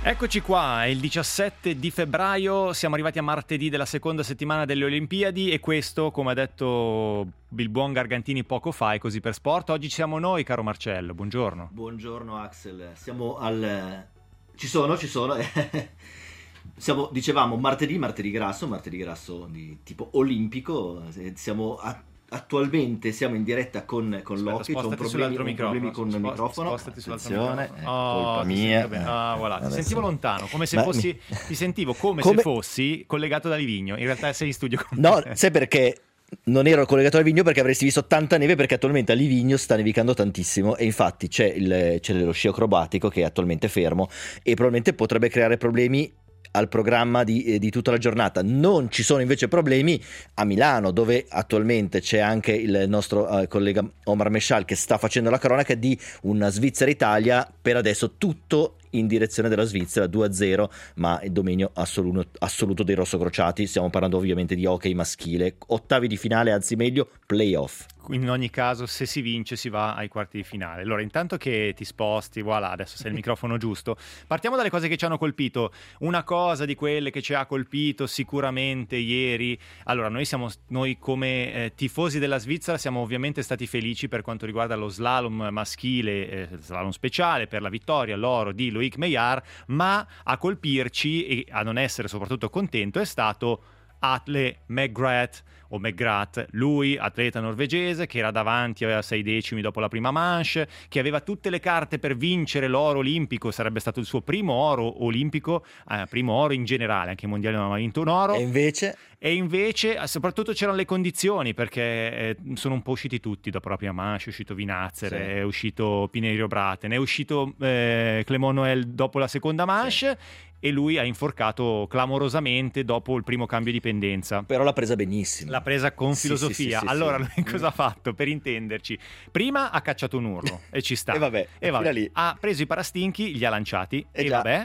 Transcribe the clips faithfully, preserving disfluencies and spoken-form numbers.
Eccoci qua, è il diciassette di febbraio, siamo arrivati a martedì della seconda settimana delle Olimpiadi e questo, come ha detto il buon Gargantini poco fa, è Così per Sport. Oggi siamo noi, caro Marcello, buongiorno. Buongiorno Axel, siamo al... ci sono, ci sono, siamo, dicevamo, martedì, martedì grasso, martedì grasso di tipo olimpico, siamo a... Attualmente siamo in diretta con, con Aspetta, Loki, c'è un problemi, un problemi con il microfono. Spostati sull'altro Attenzione, microfono. è Oh, colpa ti mia. sento bene. Ah, voilà. Ti Adesso... sentivo lontano, come se Ma fossi mi... ti sentivo come, come se fossi collegato da Livigno. In realtà sei in studio con No, me. sai perché? Non ero collegato a Livigno perché avresti visto tanta neve, perché attualmente a Livigno sta nevicando tantissimo e infatti c'è, il, c'è lo sci acrobatico che è attualmente fermo e probabilmente potrebbe creare problemi al programma di, eh, di tutta la giornata. Non ci sono invece problemi a Milano, dove attualmente c'è anche il nostro eh, collega Omar Mescial che sta facendo la cronaca di una Svizzera-Italia, per adesso tutto in direzione della Svizzera, due a zero, ma il dominio assoluto, assoluto dei rossocrociati. Stiamo parlando ovviamente di hockey maschile, ottavi di finale, anzi meglio playoff. In ogni caso, se si vince si va ai quarti di finale. Allora, intanto che ti sposti, voilà, adesso sei il microfono giusto, partiamo dalle cose che ci hanno colpito. Una cosa di quelle che ci ha colpito sicuramente ieri, allora noi siamo noi come eh, tifosi della Svizzera siamo ovviamente stati felici per quanto riguarda lo slalom maschile, eh, slalom speciale, per la vittoria, l'oro di Loic Meillard, ma a colpirci e a non essere soprattutto contento è stato Atle McGrath o McGrath, lui atleta norvegese che era davanti, aveva sei decimi dopo la prima manche, che aveva tutte le carte per vincere l'oro olimpico, sarebbe stato il suo primo oro olimpico, eh, primo oro in generale, anche ai mondiali non aveva vinto un oro. E invece? E invece soprattutto c'erano le condizioni, perché eh, sono un po' usciti tutti dopo la prima manche, è uscito Vinazzer, sì. È uscito Pinerio Braten, è uscito eh, Clément Noël dopo la seconda manche, sì. E lui ha inforcato clamorosamente dopo il primo cambio di pendenza. Però l'ha presa benissimo. L'ha presa con sì, filosofia. Sì, sì, allora, sì, lui sì. cosa ha fatto? Per intenderci, prima ha cacciato un urlo e ci sta. e vabbè, e vabbè. Lì. Ha preso i parastinchi, li ha lanciati e, e già. vabbè.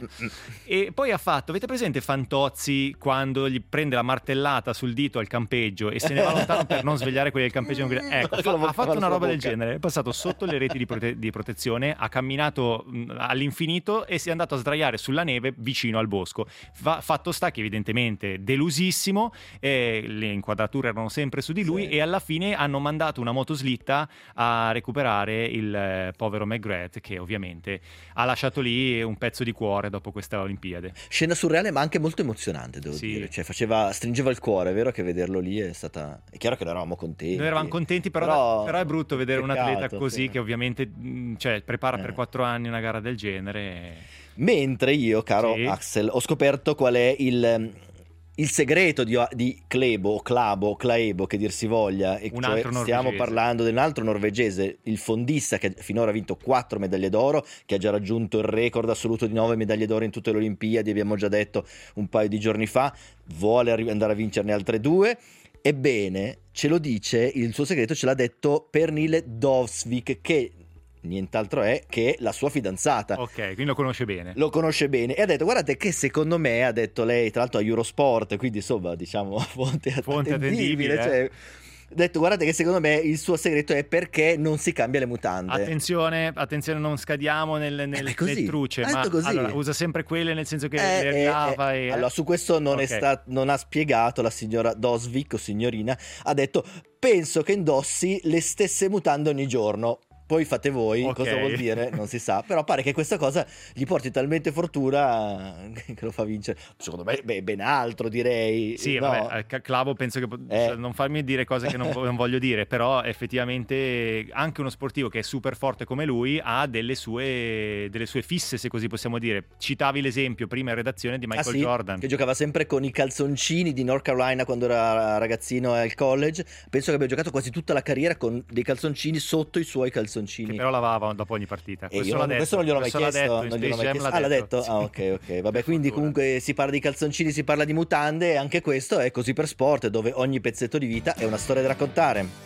E poi ha fatto, avete presente Fantozzi quando gli prende la martellata sul dito al campeggio e se ne va lontano per non svegliare quelli del campeggio? Ecco, fa, ha fatto una roba del genere, è passato sotto le reti di, prote- di protezione, ha camminato mh, all'infinito e si è andato a sdraiare sulla neve vicino al bosco. Va, fatto sta che evidentemente delusissimo, eh, le inquadrature erano sempre su di lui, sì. E alla fine hanno mandato una motoslitta a recuperare il eh, povero McGrath, che ovviamente ha lasciato lì un pezzo di cuore dopo questa Olimpiade. Scena surreale ma anche molto emozionante, devo sì. dire, cioè faceva, stringeva il cuore, è vero che vederlo lì è stata, è chiaro che noi eravamo contenti, noi eravamo contenti però, però, però è brutto vedere peccato, un atleta così, sì. Che ovviamente mh, cioè, prepara eh. per quattro anni una gara del genere e... Mentre io, caro sì. Axel, ho scoperto qual è il, il segreto di, di Klæbo, o Klæbo, o Klæbo, che dir si voglia, e un cioè altro stiamo parlando di un altro norvegese, il fondista, che finora ha vinto quattro medaglie d'oro, che ha già raggiunto il record assoluto di nove medaglie d'oro in tutte le Olimpiadi, abbiamo già detto un paio di giorni fa, vuole andare a vincerne altre due. Ebbene, ce lo dice, il suo segreto ce l'ha detto Pernille Dovsvik, che nient'altro è che la sua fidanzata. Ok, quindi lo conosce bene. Lo conosce bene e ha detto, guardate che secondo me, ha detto lei, tra l'altro a Eurosport, quindi insomma diciamo fonte, fonte attendibile, attendibile, cioè, eh. ha detto, guardate che secondo me il suo segreto è perché non si cambia le mutande. Attenzione, attenzione, non scadiamo nel, nel, eh, così, nel truce, ma così. Allora, usa sempre quelle, nel senso che eh, le rilava eh, e... Allora, su questo non, okay. è sta, non ha spiegato la signora Dovsvik, o signorina, ha detto, penso che indossi le stesse mutande ogni giorno. Poi fate voi, okay. Cosa vuol dire? Non si sa, però pare che questa cosa gli porti talmente fortuna che lo fa vincere. Secondo me, beh, ben altro direi. Sì, no? vabbè, Klæbo penso che eh. non farmi dire cose che non, non voglio dire, però effettivamente anche uno sportivo che è super forte come lui ha delle sue, delle sue fisse, se così possiamo dire. Citavi l'esempio prima in redazione di Michael ah, sì? Jordan, che giocava sempre con i calzoncini di North Carolina quando era ragazzino al college. Penso che abbia giocato quasi tutta la carriera con dei calzoncini sotto i suoi calzoncini. Che però lavava dopo ogni partita. E questo, io, detto, questo non gliel'ho mai chiesto. Detto, non gliel'ho mai chiesto. l'ha Ah, l'ha detto? detto? Ah, ok, ok. Vabbè, quindi comunque si parla di calzoncini, si parla di mutande, e anche questo è Così per Sport, dove ogni pezzetto di vita è una storia da raccontare.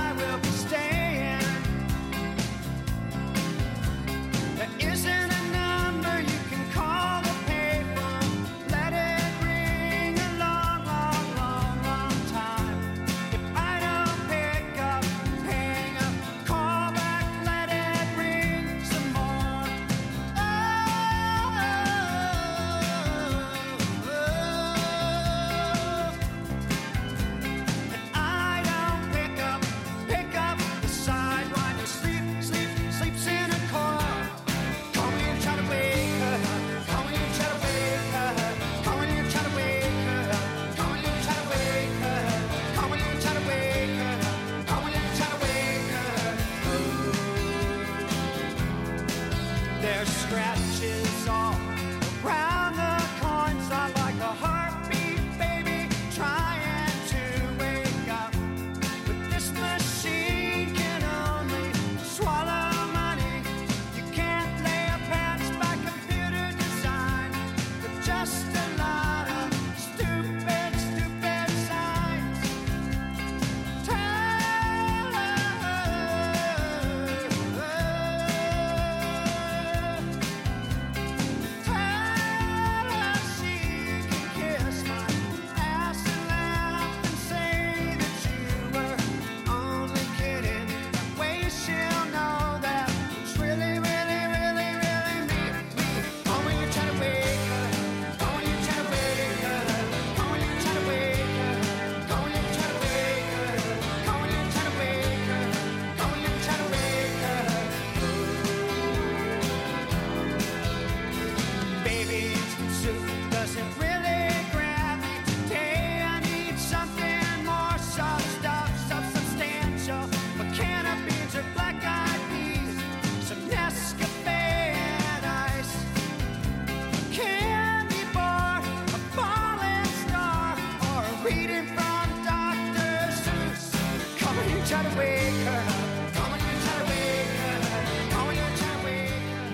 Isn't enough.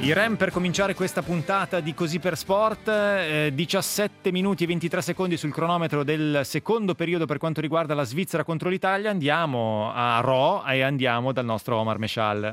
I Rem per cominciare questa puntata di Così per Sport, eh, diciassette minuti e ventitré secondi sul cronometro del secondo periodo per quanto riguarda la Svizzera contro l'Italia. Andiamo a Ro e andiamo dal nostro Omar Meshal.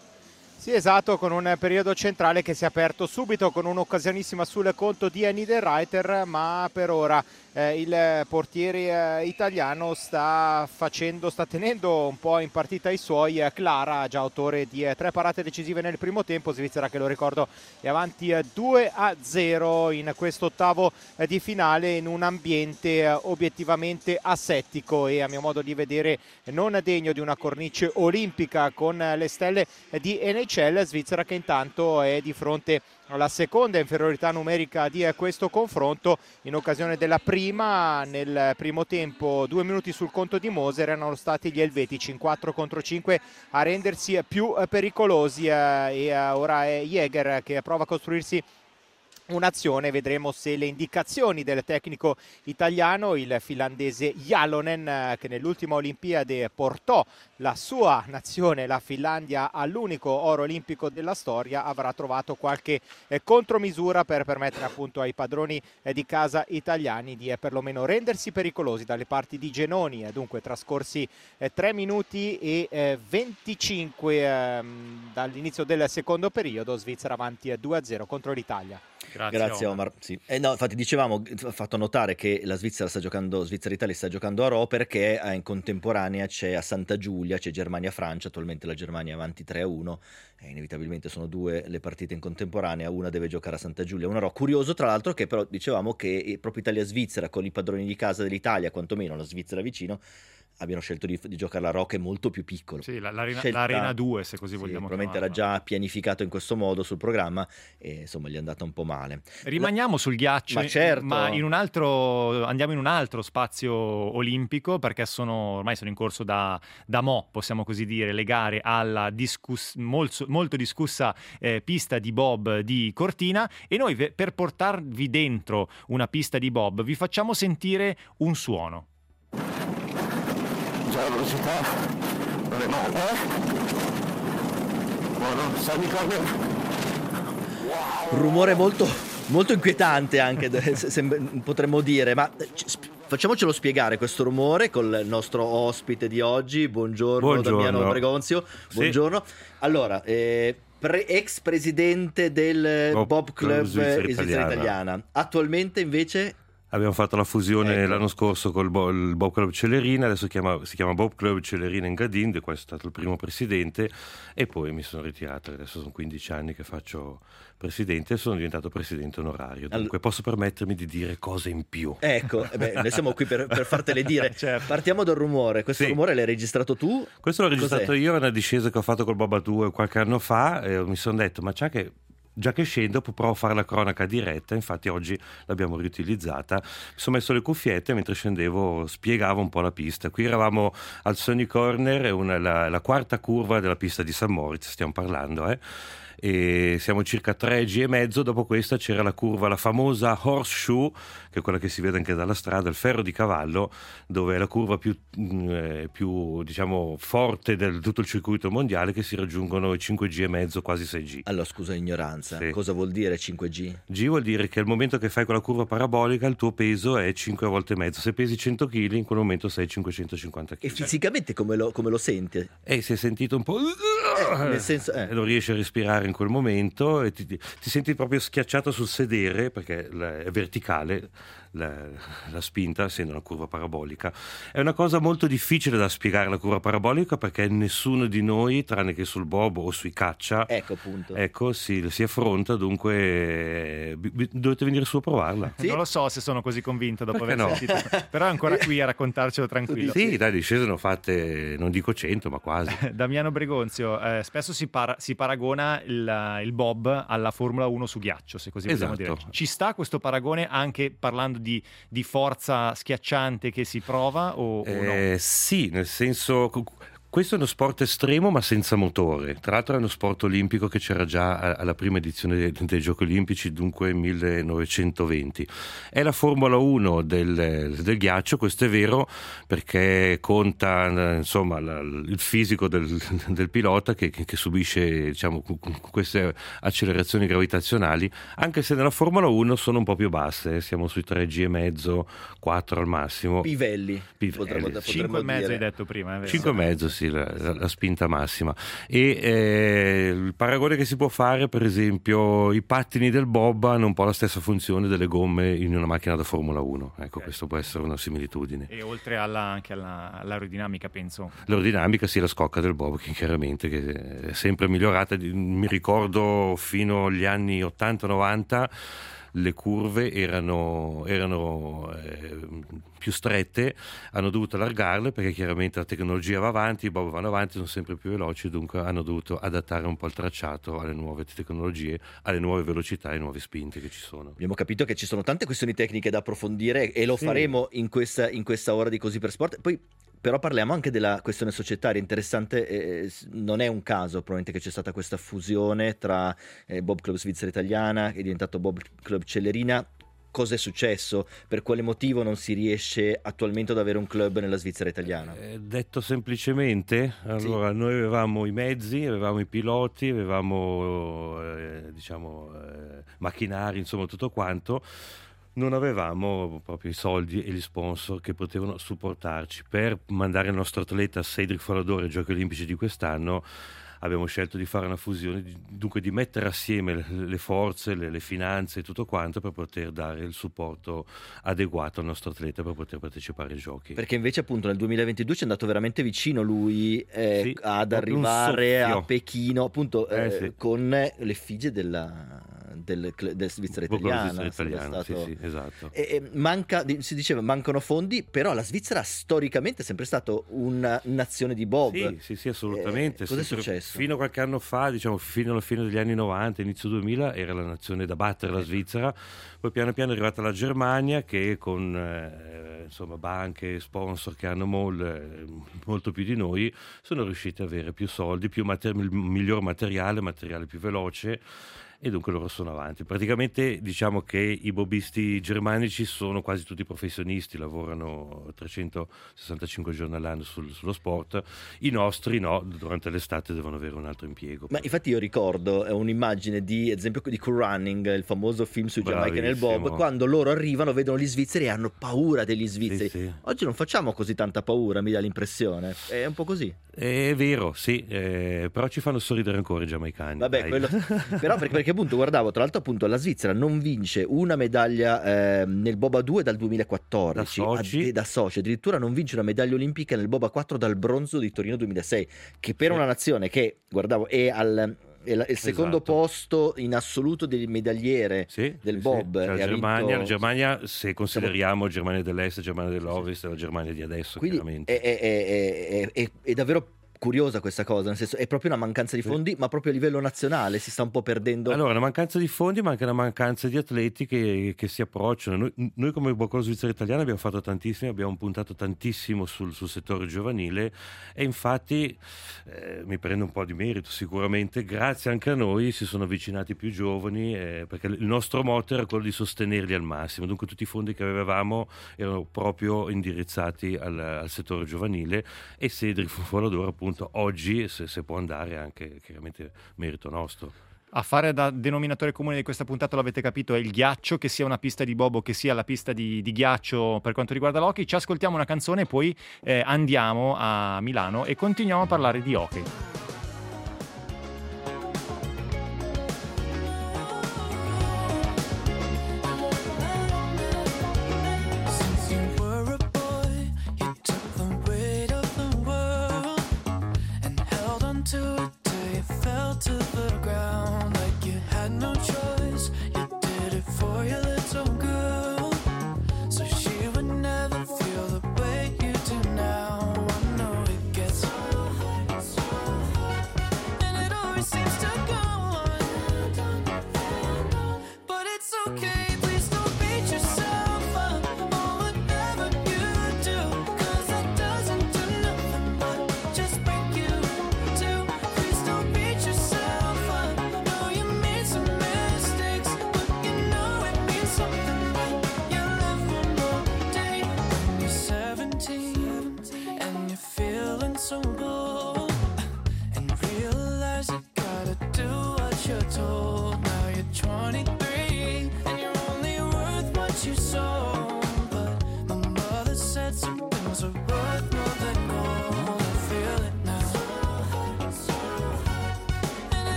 Sì, esatto, con un periodo centrale che si è aperto subito con un'occasionissima sul conto di Niederreiter, ma per ora eh, il portiere eh, italiano sta facendo, sta tenendo un po' in partita i suoi. eh, Clara, già autore di eh, tre parate decisive nel primo tempo, Svizzera che lo ricordo è avanti eh, due a zero in questo ottavo eh, di finale, in un ambiente eh, obiettivamente asettico e a mio modo di vedere non degno di una cornice olimpica, con eh, le stelle eh, di N H L. Svizzera che intanto è di fronte alla seconda inferiorità numerica di questo confronto in occasione della prima. Nel primo tempo due minuti sul conto di Moser, erano stati gli elvetici in quattro contro cinque a rendersi più pericolosi e ora è Jäger che prova a costruirsi un'azione. Vedremo se le indicazioni del tecnico italiano, il finlandese Jalonen, che nell'ultima Olimpiade portò la sua nazione, la Finlandia, all'unico oro olimpico della storia, avrà trovato qualche eh, contromisura per permettere appunto ai padroni eh, di casa italiani di eh, perlomeno rendersi pericolosi dalle parti di Genoni. Eh, dunque trascorsi eh, tre minuti e eh, venticinque eh, dall'inizio del secondo periodo, Svizzera avanti eh, due a zero contro l'Italia. Grazie, Grazie Omar. Omar. Sì. Eh, no, infatti dicevamo, ho fatto notare che la Svizzera sta giocando, Svizzera-Italia sta giocando a Ro perché in contemporanea c'è a Santa Giulia, c'è Germania-Francia, attualmente la Germania è avanti tre a uno, e inevitabilmente sono due le partite in contemporanea, una deve giocare a Santa Giulia, una a Ro. Curioso tra l'altro che però dicevamo che proprio Italia-Svizzera, con i padroni di casa dell'Italia, quantomeno la Svizzera vicino, abbiano scelto di, di giocare la Ro, che è molto più piccolo. Sì, la, l'arena, Scelta, l'arena due, se così sì, vogliamo probabilmente chiamarla. era già pianificato in questo modo sul programma e insomma gli è andata un po' male. Rimaniamo la... sul ghiaccio, ma, certo. ma in un altro, andiamo in un altro spazio olimpico, perché sono ormai sono in corso da, da mo', possiamo così dire, le gare alla discuss- molto, molto discussa eh, pista di bob di Cortina, e noi per portarvi dentro una pista di bob vi facciamo sentire un suono. La velocità non è male, eh? Buono, salvi corner. Wow. Un rumore molto, molto inquietante anche, potremmo dire, ma facciamocelo spiegare questo rumore col nostro ospite di oggi. Buongiorno, Buongiorno. Damiano Bregonzio. Buongiorno. Sì. Allora, eh, pre- ex presidente del Bob, Bob Club Svizzera Italiana. Italiana. Attualmente invece... Abbiamo fatto la fusione ecco. l'anno scorso col Bo- il Bob Club Celerina, adesso chiama, si chiama Bob Club Celerina Engadin, di cui è stato il primo presidente, e poi mi sono ritirato, adesso sono quindici anni che faccio presidente e sono diventato presidente onorario, dunque All... posso permettermi di dire cose in più. Ecco, eh beh, noi siamo qui per, per fartele dire. Certo. Partiamo dal rumore, questo sì. rumore l'hai registrato tu? Questo l'ho registrato Cos'è? io, è una discesa che ho fatto col Boba due qualche anno fa, e mi sono detto, ma c'è che... già che scendo provo a fare la cronaca diretta, infatti oggi l'abbiamo riutilizzata. Mi sono messo le cuffiette, mentre scendevo spiegavo un po' la pista. Qui eravamo al Sunny Corner, una, la, la quarta curva della pista di San Moritz, stiamo parlando, eh? E siamo circa tre G e mezzo. Dopo questa c'era la curva, la famosa horseshoe, che è quella che si vede anche dalla strada, il ferro di cavallo, dove è la curva più, eh, più diciamo forte del tutto il circuito mondiale, che si raggiungono i cinque G e mezzo, quasi sei G. Allora scusa ignoranza, sì. Cosa vuol dire cinque G? G vuol dire che al momento che fai quella curva parabolica il tuo peso è cinque volte e mezzo. Se pesi cento chili in quel momento sei cinquecentocinquanta chili. E fisicamente come lo, come lo senti? Eh, si è sentito un po'... Eh, nel senso, eh. Non riesci a respirare in quel momento e ti, ti senti proprio schiacciato sul sedere, perché è verticale la, la spinta, essendo una curva parabolica. È una cosa molto difficile da spiegare, la curva parabolica, perché nessuno di noi, tranne che sul bob o sui caccia, ecco, appunto. ecco si, si affronta, dunque eh, b- dovete venire su a provarla. Sì? Non lo so se sono così convinto dopo perché aver no? sentito, però è ancora qui a raccontarcelo tranquillo. Sì, dai, discese sono fatte, non dico cento, ma quasi. Damiano Bregonzio, eh, spesso si, para- si paragona il, il bob alla Formula uno su ghiaccio, se così esatto. vogliamo dire. Ci sta questo paragone anche parlando di, di forza schiacciante che si prova o, eh, o no? Sì, nel senso... questo è uno sport estremo ma senza motore, tra l'altro è uno sport olimpico che c'era già alla prima edizione dei, dei Giochi Olimpici, dunque millenovecentoventi. È la Formula uno del, del ghiaccio, questo è vero, perché conta insomma la, il fisico del, del pilota che, che, che subisce, diciamo, queste accelerazioni gravitazionali, anche se nella Formula uno sono un po' più basse, siamo sui tre G e mezzo, quattro al massimo. Pivelli, Pivelli. Potremmo, cinque e mezzo hai detto prima, è vero? cinque e mezzo, sì, la, la, la spinta massima. E eh, il paragone che si può fare, per esempio, i pattini del bob hanno un po' la stessa funzione delle gomme in una macchina da Formula uno. Ecco, okay. Questo può essere una similitudine. E oltre alla, anche alla, all'aerodinamica, penso. L'aerodinamica, sì, la scocca del bob, che chiaramente che è sempre migliorata. Mi ricordo fino agli anni ottanta novanta le curve erano, erano eh, più strette, hanno dovuto allargarle perché chiaramente la tecnologia va avanti, i bob vanno avanti, sono sempre più veloci, dunque hanno dovuto adattare un po' il tracciato alle nuove tecnologie, alle nuove velocità e alle nuove spinte che ci sono. Abbiamo capito che ci sono tante questioni tecniche da approfondire e lo sì. faremo in questa, in questa ora di Così per Sport. Poi però parliamo anche della questione societaria interessante, eh, non è un caso probabilmente che c'è stata questa fusione tra eh, Bob Club Svizzera Italiana che è diventato Bob Club Cellerina. Cosa è successo? Per quale motivo non si riesce attualmente ad avere un club nella Svizzera italiana? Eh, detto semplicemente, allora sì. Noi avevamo i mezzi, avevamo i piloti, avevamo eh, diciamo eh, macchinari, insomma tutto quanto. Non avevamo proprio i soldi e gli sponsor che potevano supportarci. Per mandare il nostro atleta Cedric Folador ai Giochi Olimpici di quest'anno abbiamo scelto di fare una fusione, dunque di mettere assieme le forze, le, le finanze e tutto quanto per poter dare il supporto adeguato al nostro atleta per poter partecipare ai giochi. Perché invece appunto nel duemilaventidue ci è andato veramente vicino lui eh, sì, ad arrivare a Pechino appunto eh, eh, sì. con l'effigie della, del, del Svizzera Italiana. Italiana stato... sì, sì, esatto. e, e manca, si diceva mancano fondi, però la Svizzera storicamente è sempre stata una nazione di bob. Sì, sì, sì, assolutamente. Eh, cosa è successo? Fino a qualche anno fa, diciamo fino alla fine degli anni novanta, inizio duemila, era la nazione da battere, la Svizzera. Poi piano piano è arrivata la Germania che con eh, insomma banche, sponsor che hanno mol, molto più di noi, sono riusciti ad avere più soldi, più mater- miglior materiale, materiale più veloce. E dunque loro sono avanti. Praticamente diciamo che i bobisti germanici sono quasi tutti professionisti, lavorano trecentosessantacinque giorni all'anno sul, sullo sport. I nostri no, durante l'estate devono avere un altro impiego. Ma infatti io ricordo un'immagine di esempio di Cool Running, il famoso film sui Giamaica nel bob, quando loro arrivano, vedono gli svizzeri e hanno paura degli svizzeri. Sì, sì. Oggi non facciamo così tanta paura, mi dà l'impressione. È un po' così. È vero, sì, eh, però ci fanno sorridere ancora i giamaicani. Vabbè, quello... però perché, perché appunto guardavo, tra l'altro appunto la Svizzera non vince una medaglia eh, nel bob a due dal duemilaquattordici, da soci. Ad, da soci, addirittura non vince una medaglia olimpica nel bob a quattro dal bronzo di Torino duemilasei, che per sì. una nazione che, guardavo, è al... è la, il secondo esatto. posto in assoluto del medagliere sì, del sì, bob. sì. Cioè, la, Germania, vinto... la Germania, se consideriamo Germania dell'Est, Germania dell'Ovest, sì. la Germania di adesso. Quindi chiaramente. È, è, è, è, è davvero curiosa questa cosa, nel senso è proprio una mancanza di fondi, sì. ma proprio a livello nazionale si sta un po' perdendo. Allora, una mancanza di fondi, ma anche una mancanza di atleti che, che si approcciano. Noi, noi come Bob Club Svizzera Italiana abbiamo fatto tantissimo, abbiamo puntato tantissimo sul, sul settore giovanile e infatti eh, mi prendo un po' di merito sicuramente, grazie anche a noi si sono avvicinati più giovani eh, perché il nostro motto era quello di sostenerli al massimo, dunque tutti i fondi che avevamo erano proprio indirizzati al, al settore giovanile e Cedric Folador appunto oggi se, se può andare anche chiaramente merito nostro. A fare da denominatore comune di questa puntata, l'avete capito, è il ghiaccio, che sia una pista di bob o che sia la pista di, di ghiaccio per quanto riguarda l'hockey. Ci ascoltiamo una canzone e poi eh, andiamo a Milano e continuiamo a parlare di hockey. Feel the way you do now. I know it gets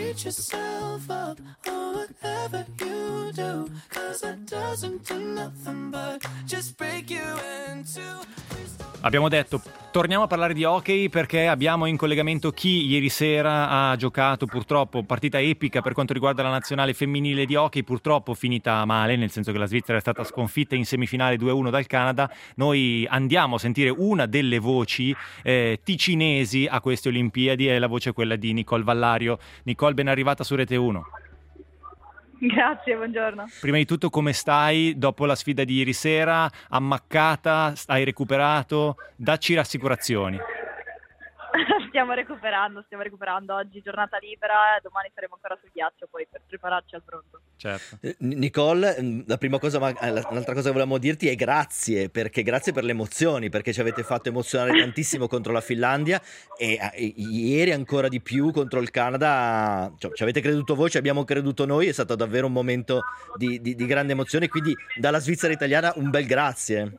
beat yourself up or whatever you do, cause that doesn't do nothing but just break you in two. Abbiamo detto, torniamo a parlare di hockey perché abbiamo in collegamento chi ieri sera ha giocato, purtroppo, partita epica per quanto riguarda la nazionale femminile di hockey, purtroppo finita male, nel senso che la Svizzera è stata sconfitta in semifinale due a uno dal Canada. Noi andiamo a sentire una delle voci eh, ticinesi a queste Olimpiadi e la voce è quella di Nicole Vallario. Nicole, ben arrivata su Rete uno. Grazie, buongiorno. Prima di tutto, come stai dopo la sfida di ieri sera? Ammaccata? Hai recuperato? Dacci rassicurazioni. Stiamo recuperando, stiamo recuperando. Oggi giornata libera e domani saremo ancora sul ghiaccio poi per prepararci al pronto. Certo. Eh, Nicole, la prima cosa, ma eh, l'altra cosa che volevamo dirti è grazie, perché grazie per le emozioni, perché ci avete fatto emozionare tantissimo contro la Finlandia e, e ieri ancora di più contro il Canada. Cioè, ci avete creduto voi, ci abbiamo creduto noi, è stato davvero un momento di, di, di grande emozione, quindi dalla Svizzera italiana un bel grazie.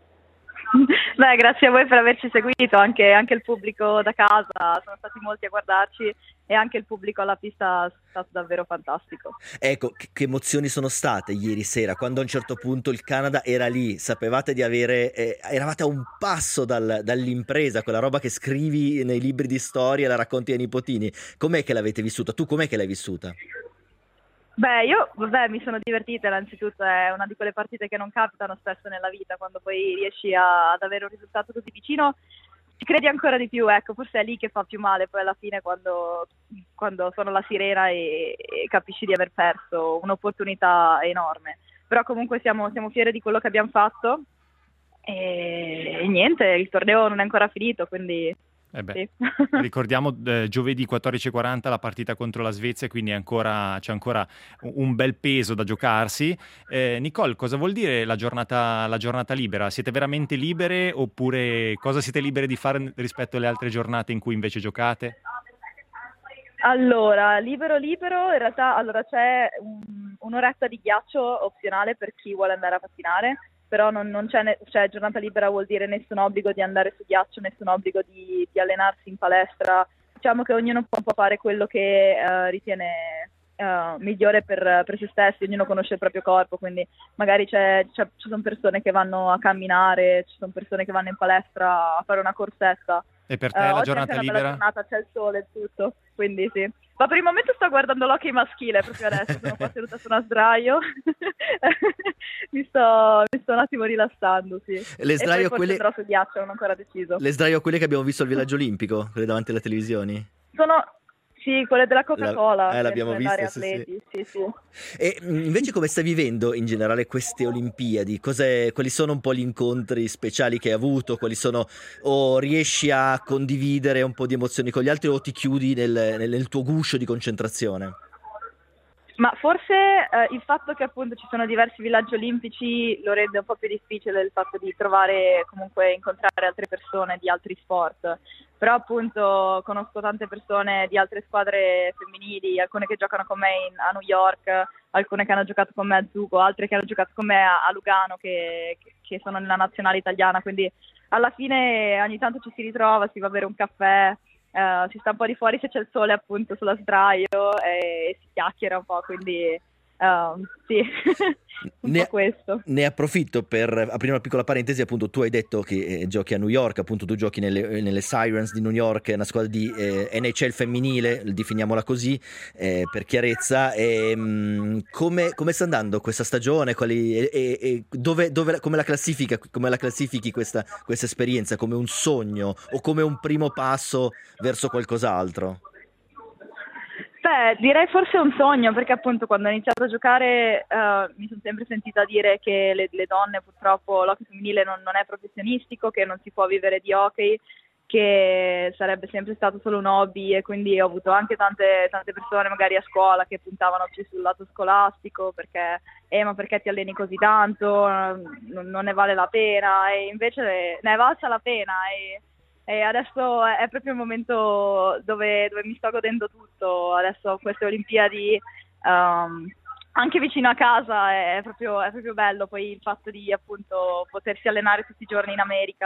Beh, grazie a voi per averci seguito, anche, anche il pubblico da casa, sono stati molti a guardarci e anche il pubblico alla pista è stato davvero fantastico. Ecco, che, che emozioni sono state ieri sera, quando a un certo punto il Canada era lì, sapevate di avere, eh, eravate a un passo dal, dall'impresa, quella roba che scrivi nei libri di storia e la racconti ai nipotini. Com'è che l'avete vissuta? Tu com'è che l'hai vissuta? Beh, io vabbè, mi sono divertita, innanzitutto è una di quelle partite che non capitano spesso nella vita, quando poi riesci a, ad avere un risultato così vicino, ci credi ancora di più, ecco, forse è lì che fa più male poi alla fine quando, quando sono la sirena e, e capisci di aver perso un'opportunità enorme. Però comunque siamo, siamo fieri di quello che abbiamo fatto e, e niente, il torneo non è ancora finito, quindi... Eh beh, sì. Ricordiamo eh, giovedì quattordici e quaranta la partita contro la Svezia, quindi è ancora, c'è ancora un bel peso da giocarsi. Eh, Nicole, cosa vuol dire la giornata, la giornata libera? Siete veramente libere oppure cosa siete libere di fare rispetto alle altre giornate in cui invece giocate? Allora, libero libero, in realtà allora, c'è un, un'oretta di ghiaccio opzionale per chi vuole andare a pattinare, però non, non c'è, ne, cioè giornata libera vuol dire nessun obbligo di andare su ghiaccio, nessun obbligo di, di allenarsi in palestra. Diciamo che ognuno può fare quello che uh, ritiene uh, migliore per, per se stessi, ognuno conosce il proprio corpo, quindi magari c'è, c'è, ci sono persone che vanno a camminare, ci sono persone che vanno in palestra a fare una corsetta. E per te uh, la giornata oggi è libera? La giornata, c'è il sole e tutto, quindi sì. Ma per il momento sto guardando l'hockey maschile proprio adesso, sono qua seduta su una sdraio, mi, sto, mi sto un attimo rilassando, sì. Le sdraio, e poi quelle... andrò sul ghiaccio, non ho ancora deciso. Le sdraio quelle che abbiamo visto al villaggio olimpico, quelle davanti alle televisioni? Sono... Sì, quelle della Coca-Cola. La, eh, l'abbiamo vista, sì, sì. Sì, sì. E invece come stai vivendo in generale queste Olimpiadi? Cos'è, quali sono un po' gli incontri speciali che hai avuto? Quali sono, o riesci a condividere un po' di emozioni con gli altri o ti chiudi nel, nel, nel tuo guscio di concentrazione? Ma forse eh, il fatto che appunto ci sono diversi villaggi olimpici lo rende un po' più difficile il fatto di trovare, comunque incontrare altre persone di altri sport. Però appunto conosco tante persone di altre squadre femminili, alcune che giocano con me in, a New York, alcune che hanno giocato con me a Zugo, altre che hanno giocato con me a, a Lugano, che, che sono nella nazionale italiana, quindi alla fine ogni tanto ci si ritrova, si va a bere un caffè, uh, si sta un po' di fuori se c'è il sole appunto sulla sdraio e, e si chiacchiera un po', quindi... Uh, sì, un ne, po' questo. Ne approfitto per aprire una piccola parentesi, appunto tu hai detto che eh, giochi a New York, appunto tu giochi nelle, nelle Sirens di New York, una squadra di eh, N H L femminile, definiamola così eh, per chiarezza. E, mh, come, come sta andando questa stagione? Quali, e, e, e dove, dove, come la classifica, come la classifichi questa, questa esperienza? Come un sogno o come un primo passo verso qualcos'altro? Beh, direi forse un sogno, perché appunto quando ho iniziato a giocare uh, mi sono sempre sentita dire che le, le donne purtroppo l'hockey femminile non, non è professionistico, che non si può vivere di hockey, che sarebbe sempre stato solo un hobby, e quindi ho avuto anche tante, tante persone magari a scuola che puntavano più sul lato scolastico perché eh ma perché ti alleni così tanto, non, non ne vale la pena, e invece ne è valsa la pena, e E adesso è proprio il momento dove, dove mi sto godendo tutto. Adesso queste Olimpiadi um, anche vicino a casa è proprio, è proprio bello. Poi il fatto di appunto potersi allenare tutti i giorni in America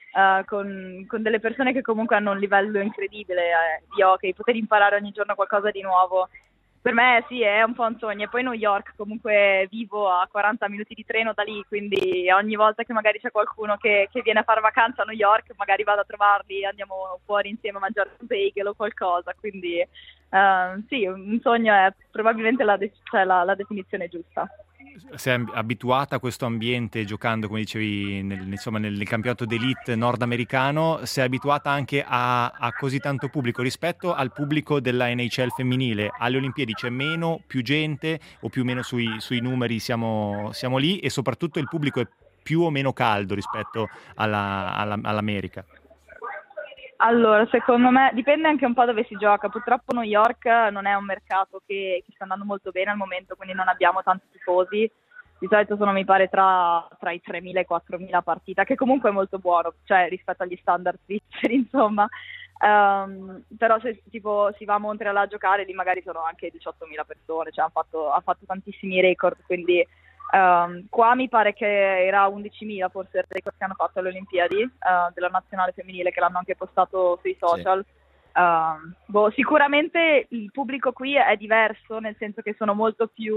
uh, con, con delle persone che comunque hanno un livello incredibile eh, di hockey, poter imparare ogni giorno qualcosa di nuovo. Per me sì, è un po' un sogno. E poi New York, comunque vivo a quaranta minuti di treno da lì, quindi ogni volta che magari c'è qualcuno che, che viene a fare vacanza a New York, magari vado a trovarli, andiamo fuori insieme a mangiare un bagel o qualcosa. Quindi uh, sì, un sogno è probabilmente la, de- cioè la, la definizione giusta. Sei abituata a questo ambiente giocando, come dicevi, nel, insomma, nel, nel campionato d'elite nordamericano, sei abituata anche a, a così tanto pubblico rispetto al pubblico della N H L femminile. Alle Olimpiadi c'è meno, più gente o più o meno sui, sui numeri siamo, siamo lì, e soprattutto il pubblico è più o meno caldo rispetto alla, alla, all'America. Allora, secondo me dipende anche un po' dove si gioca. Purtroppo New York non è un mercato che, che sta andando molto bene al momento, quindi non abbiamo tanti tifosi. Di solito sono, mi pare, tra, tra i tremila e i quattromila a partita, che comunque è molto buono, cioè rispetto agli standard svizzeri, insomma. Um, però se tipo si va a Montreal a giocare, lì magari sono anche diciottomila persone, cioè hanno fatto, ha fatto tantissimi record, quindi Um, qua mi pare che era undicimila forse il record che hanno fatto alle Olimpiadi uh, della nazionale femminile, che l'hanno anche postato sui social. Sì. Um, boh, sicuramente il pubblico qui è diverso, nel senso che sono molto più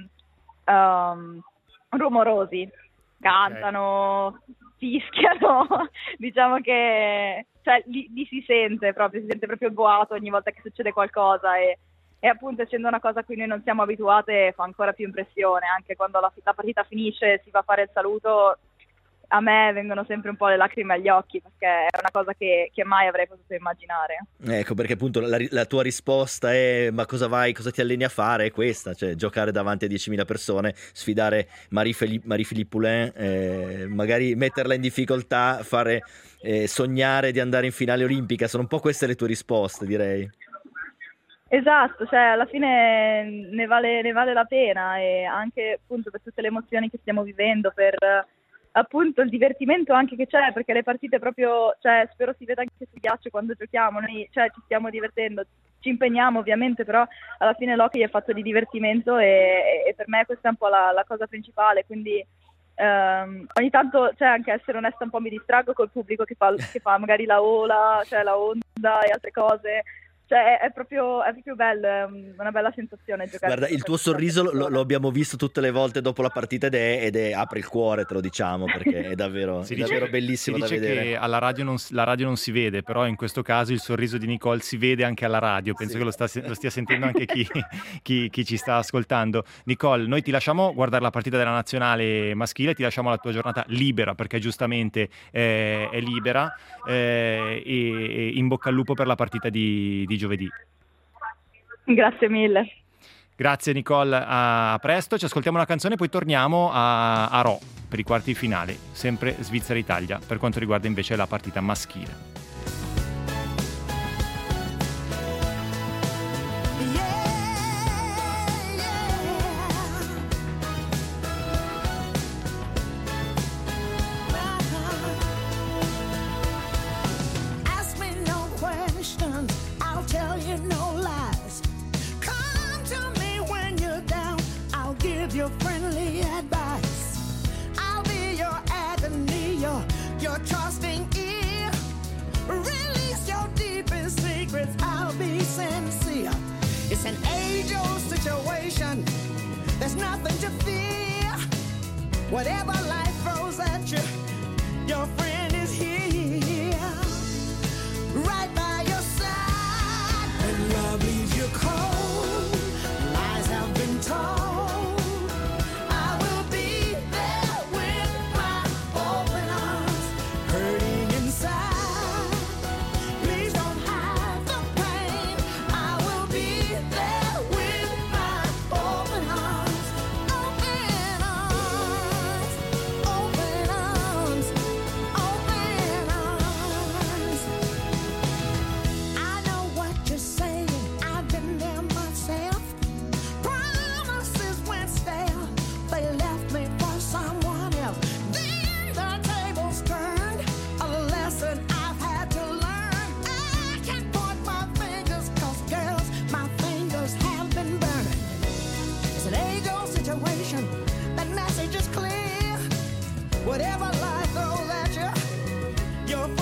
um, rumorosi, cantano, okay, fischiano, diciamo che cioè, li, li si sente proprio, si sente proprio il boato ogni volta che succede qualcosa, e E appunto, essendo una cosa a cui noi non siamo abituate, fa ancora più impressione. Anche quando la, la partita finisce, si va a fare il saluto, a me vengono sempre un po' le lacrime agli occhi, perché è una cosa che, che mai avrei potuto immaginare. Ecco, perché appunto la, la tua risposta è: ma cosa vai, cosa ti alleni a fare? È questa, cioè giocare davanti a diecimila persone, sfidare Marie-Philippe, Marie-Philippe Poulin, eh, magari metterla in difficoltà, fare eh, sognare di andare in finale olimpica. Sono un po' queste le tue risposte, direi. Esatto, cioè alla fine ne vale, ne vale la pena, e anche appunto per tutte le emozioni che stiamo vivendo, per appunto il divertimento anche che c'è, perché le partite proprio, cioè spero si veda anche sul ghiaccio quando giochiamo, noi cioè ci stiamo divertendo, ci impegniamo ovviamente, però alla fine l'hockey è fatto di divertimento, e, e per me questa è un po' la, la cosa principale, quindi um, ogni tanto, cioè, anche essere onesta, un po' mi distraggo col pubblico che fa, che fa magari la ola, cioè la onda e altre cose. Cioè è proprio, è proprio bello, è una bella sensazione giocare. Guarda, il tuo sorriso lo, lo abbiamo visto tutte le volte dopo la partita, ed è, ed è apre il cuore, te lo diciamo, perché è davvero, si è dice, davvero bellissimo si da dice vedere. Che alla radio non, la radio non si vede, però in questo caso il sorriso di Nicole si vede anche alla radio. Penso sì, che lo, sta, lo stia sentendo anche chi, chi, chi ci sta ascoltando. Nicole, noi ti lasciamo guardare la partita della nazionale maschile, ti lasciamo la tua giornata libera, perché giustamente eh, è libera, eh, e, e in bocca al lupo per la partita di, di giovedì. Grazie mille. Grazie Nicole, a presto, ci ascoltiamo una canzone e poi torniamo a, a Rho per i quarti di finale, sempre Svizzera-Italia, per quanto riguarda invece la partita maschile. Your friendly advice, I'll be your agony, your, your trusting ear. Release your deepest secrets, I'll be sincere. It's an age-old situation, there's nothing to fear. Whatever life throws at you, your friend is here, right by your side. When love leaves you cold, lies have been told. Whatever life throws at you, your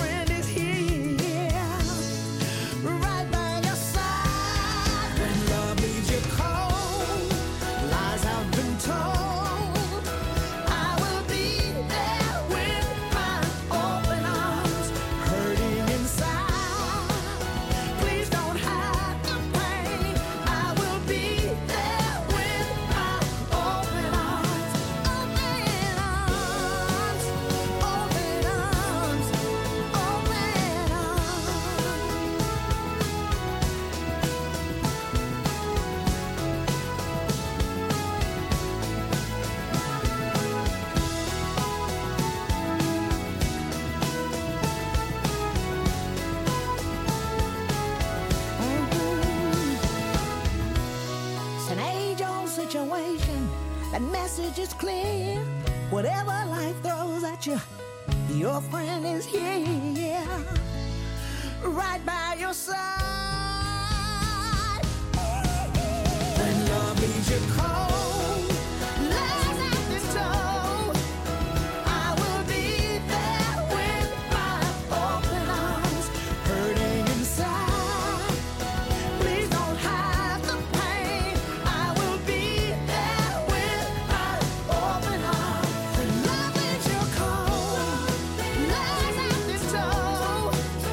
It's an age-old situation. That message is clear. Whatever life throws at you, your friend is here, right by your side. When love leaves you cold, lies at the toe, I will be there with my open arms, hurting inside. Please don't hide the pain. I will be there with my open arms. When love leaves you cold, lies at the toe,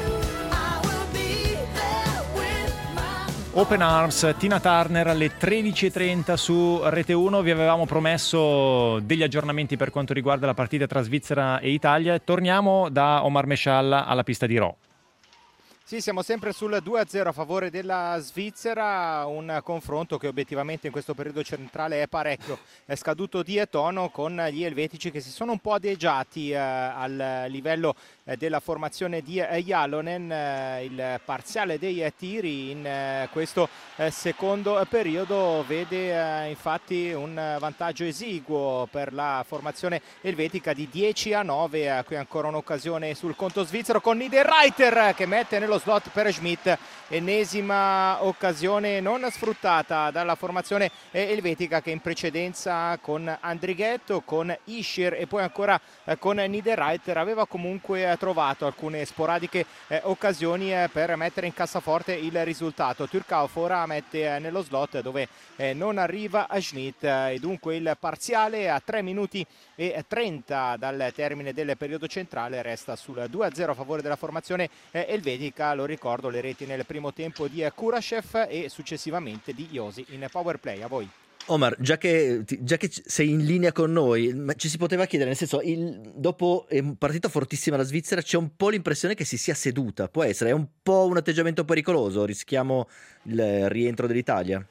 I will be there with my Open Arms, Tina Turner alle tredici e trenta su Rete uno. Vi avevamo promesso degli aggiornamenti per quanto riguarda la partita tra Svizzera e Italia. Torniamo da Omar Mescialla alla pista di Rho. Sì, siamo sempre sul due a zero a favore della Svizzera, un confronto che obiettivamente in questo periodo centrale è parecchio è scaduto di tono, con gli elvetici che si sono un po' adegiati eh, al livello eh, della formazione di eh, Jalonen. Eh, il parziale dei eh, tiri in eh, questo eh, secondo periodo vede eh, infatti un vantaggio esiguo per la formazione elvetica di dieci a nove. Eh, qui ancora un'occasione sul conto svizzero con Niederreiter che mette nello slot per Schmidt, ennesima occasione non sfruttata dalla formazione elvetica, che in precedenza con Andrighetto, con Ischier e poi ancora eh, con Niederreiter aveva comunque eh, trovato alcune sporadiche eh, occasioni eh, per mettere in cassaforte il risultato. Türkauf ora mette eh, nello slot dove eh, non arriva a Schmidt eh, e dunque il parziale a tre minuti e trenta dal termine del periodo centrale resta sul due a zero a favore della formazione eh, elvetica. Lo ricordo, le reti nel primo tempo di Kurashev e successivamente di Josi in power play. A voi. Omar, già che, già che sei in linea con noi, ma ci si poteva chiedere, nel senso, il, dopo è partita fortissima la Svizzera, c'è un po' l'impressione che si sia seduta, può essere, è un po' un atteggiamento pericoloso, rischiamo il rientro dell'Italia?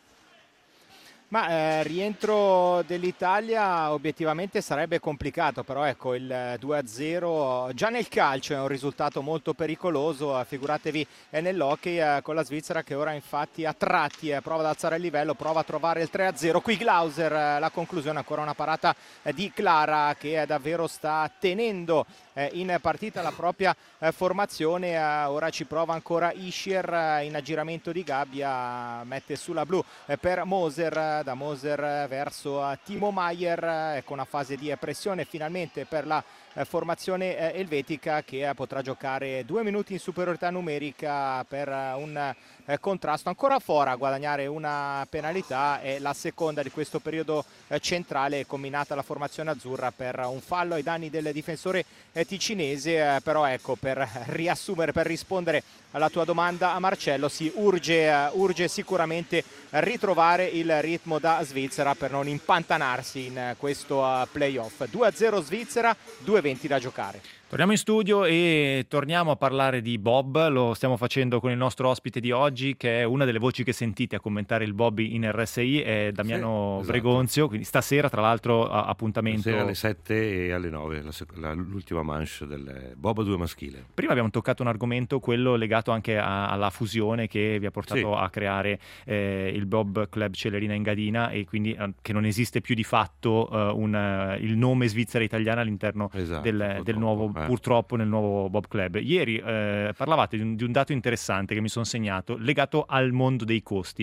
Ma eh, rientro dell'Italia obiettivamente sarebbe complicato, però ecco il due a zero già nel calcio è un risultato molto pericoloso, figuratevi eh, nell'hockey eh, con la Svizzera che ora infatti a tratti eh, prova ad alzare il livello, prova a trovare il tre a zero, qui Glauser eh, la conclusione, ancora una parata eh, di Clara che eh, davvero sta tenendo eh, in partita la propria eh, formazione. eh, ora ci prova ancora Ischier eh, in aggiramento di gabbia, mette sulla blu eh, per Moser, da Moser verso Timo Maier, ecco una fase di pressione finalmente per la formazione elvetica che potrà giocare due minuti in superiorità numerica per un contrasto. Ancora Fora a guadagnare una penalità, è la seconda di questo periodo centrale combinata alla formazione azzurra per un fallo ai danni del difensore ticinese. Però ecco, per riassumere, per rispondere alla tua domanda a Marcello, si urge, urge sicuramente ritrovare il ritmo da Svizzera per non impantanarsi in questo playoff. due a zero Svizzera, due a venti da giocare. Torniamo in studio e torniamo a parlare di Bob. Lo stiamo facendo con il nostro ospite di oggi, che è una delle voci che sentite a commentare il Bob in R S I, è Damiano sì, esatto. Bregonzio. Quindi stasera, tra l'altro, appuntamento stasera alle sette e alle nove, la, la, l'ultima manche del Bob a due maschile. Prima abbiamo toccato un argomento, quello legato anche a, alla fusione che vi ha portato sì. a creare eh, il Bob Club Celerina Engadina, e quindi eh, che non esiste più di fatto eh, un, uh, il nome Svizzera Italiana all'interno esatto, del, del nuovo purtroppo nel nuovo Bob Club. Ieri eh, parlavate di un, di un dato interessante che mi sono segnato, legato al mondo dei costi.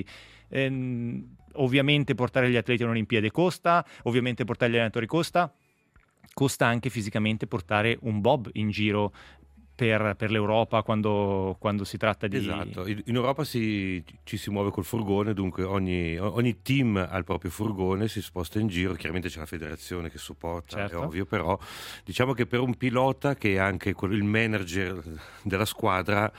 Eh, ovviamente portare gli atleti alle Olimpiadi costa, ovviamente portare gli allenatori costa, costa anche fisicamente portare un Bob in giro per, per l'Europa quando, quando si tratta di... Esatto, in Europa si, ci si muove col furgone, dunque ogni, ogni team ha il proprio furgone, si sposta in giro, chiaramente c'è la federazione che supporta, certo. È ovvio, però diciamo che per un pilota che è anche il manager della squadra,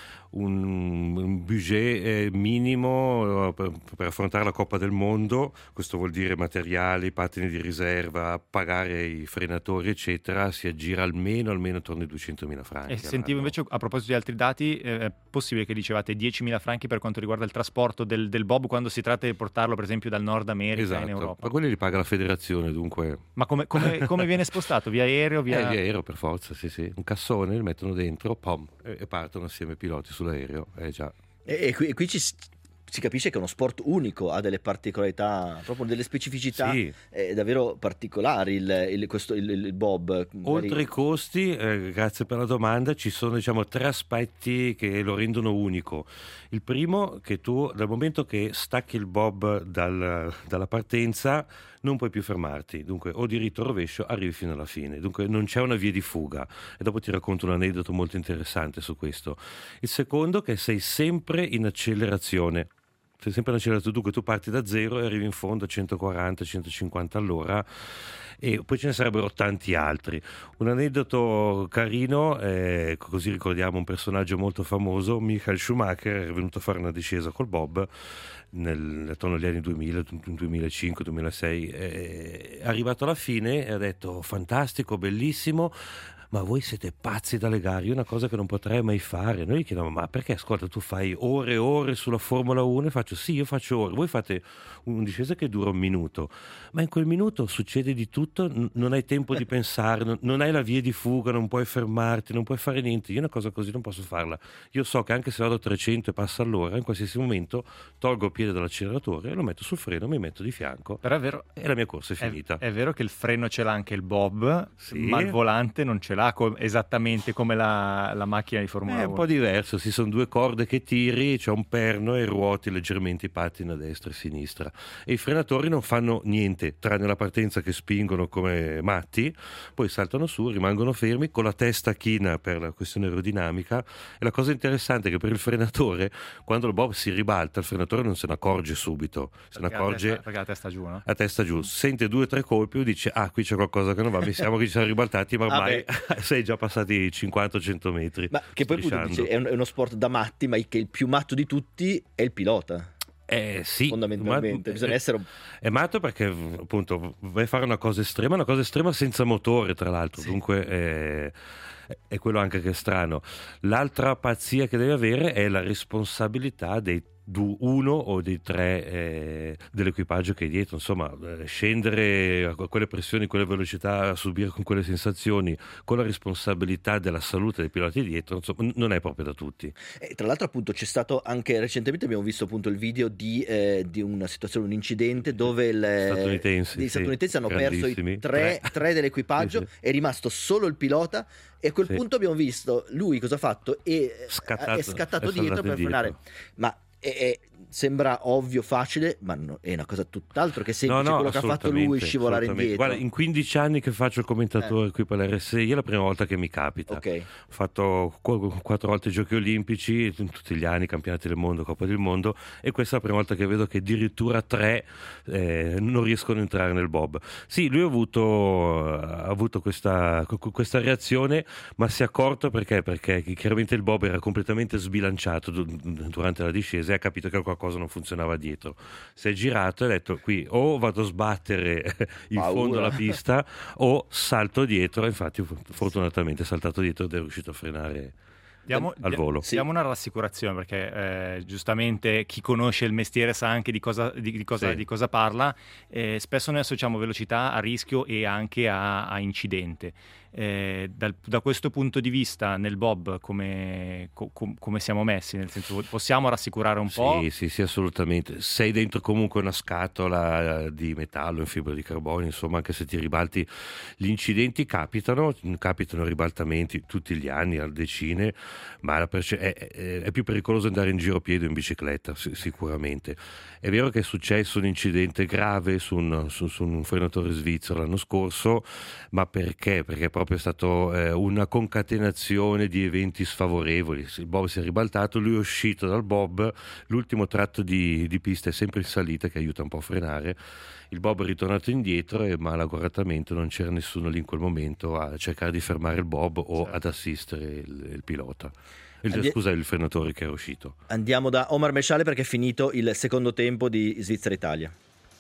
un, un budget minimo per, per affrontare la Coppa del Mondo, questo vuol dire materiali, pattini di riserva, pagare i frenatori eccetera, si aggira almeno almeno attorno ai duecentomila franchi. E sentivo invece, a proposito di altri dati, eh, è possibile che dicevate diecimila franchi per quanto riguarda il trasporto del, del Bob quando si tratta di portarlo per esempio dal Nord America esatto. in Europa? Ma quelli li paga la federazione, dunque. Ma come, come, come viene spostato? Via aereo? Via... Eh, via aereo per forza, sì sì, un cassone, li mettono dentro, pom, e, e partono assieme i piloti su l'aereo, eh già. E, e qui, qui ci, si capisce che è uno sport unico, ha delle particolarità, proprio delle specificità Sì. eh, davvero particolari il, il, questo, il, il bob. Oltre Magari- ai costi, eh, grazie per la domanda, ci sono diciamo tre aspetti che lo rendono unico. Il primo, che tu dal momento che stacchi il bob dal- dalla partenza non puoi più fermarti, dunque o diritto o rovescio arrivi fino alla fine, dunque non c'è una via di fuga, e dopo ti racconto un aneddoto molto interessante su questo. Il secondo, che sei sempre in accelerazione. Sei sempre in accelerazione, dunque tu parti da zero e arrivi in fondo a centoquaranta centocinquanta all'ora, e poi ce ne sarebbero tanti altri. Un aneddoto carino, eh, così ricordiamo un personaggio molto famoso, Michael Schumacher, è venuto a fare una discesa col bob nel, attorno agli anni duemila, duemilacinque, duemilasei, è arrivato alla fine e ha detto fantastico, bellissimo, ma voi siete pazzi dalle gare, io una cosa che non potrei mai fare. Noi gli chiediamo, ma perché, ascolta, tu fai ore e ore sulla Formula uno? E faccio, sì, io faccio ore, voi fate un discesa che dura un minuto, ma in quel minuto succede di tutto, n- non hai tempo di pensare, non, non hai la via di fuga, non puoi fermarti, non puoi fare niente. Io una cosa così non posso farla. Io so che anche se vado a trecento e passa all'ora, in qualsiasi momento tolgo il piede dall'acceleratore e lo metto sul freno, mi metto di fianco Però è vero, e la mia corsa è è, finita. è vero che il freno ce l'ha anche il bob, Sì. ma il volante non ce l'ha co- esattamente come la, la macchina di Formula È uno. un po' diverso, si sono due corde che tiri, c'è un perno e ruoti leggermente i pattini a destra e a sinistra, e i frenatori non fanno niente tranne la partenza che spingono come matti, poi saltano su, rimangono fermi con la testa china per la questione aerodinamica. E la cosa interessante è che per il frenatore, quando il bob si ribalta, il frenatore non se ne accorge subito, se ne Perché la accorge testa- perché la testa giù, no? a testa giù, sente due o tre colpi e dice ah, qui c'è qualcosa che non va, mi siamo che ci siamo ribaltati, ma Ah, ormai sei già passati cinquanta cento metri. Ma che poi appunto strisciando. dice, è, un- è uno sport da matti, ma il- che il più matto di tutti è il pilota. Eh sì, Fondamentalmente, ma- bisogna eh, essere un- è matto perché appunto vai a fare una cosa estrema, una cosa estrema senza motore tra l'altro, dunque è, è quello anche che è strano. L'altra pazzia che devi avere è la responsabilità dei du- uno o dei tre eh, dell'equipaggio che è dietro, insomma eh, scendere a quelle pressioni, quelle velocità, a subire con quelle sensazioni, con la responsabilità della salute dei piloti dietro, insomma, n- non è proprio da tutti. E tra l'altro appunto c'è stato anche recentemente, abbiamo visto appunto il video di, eh, di una situazione, un incidente dove il, Statunitensi, gli sì, statunitensi hanno perso i grandissimi. tre, Tre. tre dell'equipaggio, Sì, sì. è rimasto solo il pilota, e a quel Sì. punto abbiamo visto lui cosa ha fatto, e Scattato, è scattato è dietro saltato per indietro. frenare, ma è- è- sembra ovvio, facile, ma no- è una cosa tutt'altro che semplice. Quello che ha fatto lui, assolutamente, scivolare assolutamente. indietro. Guarda, in quindici anni che faccio il commentatore qui per l'R sei, è la prima volta che mi capita. Ok. Ho fatto qu- quattro volte i giochi olimpici, t- tutti gli anni campionati del mondo, Coppa del Mondo, e questa è la prima volta che vedo che addirittura tre eh, non riescono a entrare nel bob. Sì, lui ha avuto, ha avuto questa, qu- questa reazione, ma si è accorto perché? Perché chiaramente il bob era completamente sbilanciato du- durante la discesa e ha capito che qualcosa non funzionava dietro. Si è girato e ha detto qui o vado a sbattere in Paura. fondo alla pista o salto dietro. Infatti fortunatamente è saltato dietro ed è riuscito a frenare Diamo, al volo. Sì. diamo una rassicurazione, perché eh, giustamente chi conosce il mestiere sa anche di cosa, di, di cosa, Sì. di cosa parla. Eh, spesso noi associamo velocità a rischio e anche a, a incidente. Eh, dal- da questo punto di vista nel bob come, co- com- come siamo messi? Nel senso, possiamo rassicurare un po'? Sì, sì, sì, assolutamente. Sei dentro comunque una scatola di metallo in fibra di carbonio, insomma, anche se ti ribalti, gli incidenti capitano, capitano ribaltamenti tutti gli anni, a decine, ma la perce- è, è- è più pericoloso andare in giro a piedi o in bicicletta, si- sicuramente. È vero che è successo un incidente grave su un, su- su un frenatore svizzero l'anno scorso, ma perché? Perché proprio è stato eh, una concatenazione di eventi sfavorevoli. Il bob si è ribaltato, lui è uscito dal bob, l'ultimo tratto di, di pista è sempre in salita che aiuta un po' a frenare, il bob è ritornato indietro e malauguratamente non c'era nessuno lì in quel momento a cercare di fermare il bob o Certo. ad assistere il, il pilota. Il, Andi- scusa, il frenatore che era uscito. Andiamo da Omar Mesciale perché è finito il secondo tempo di Svizzera-Italia.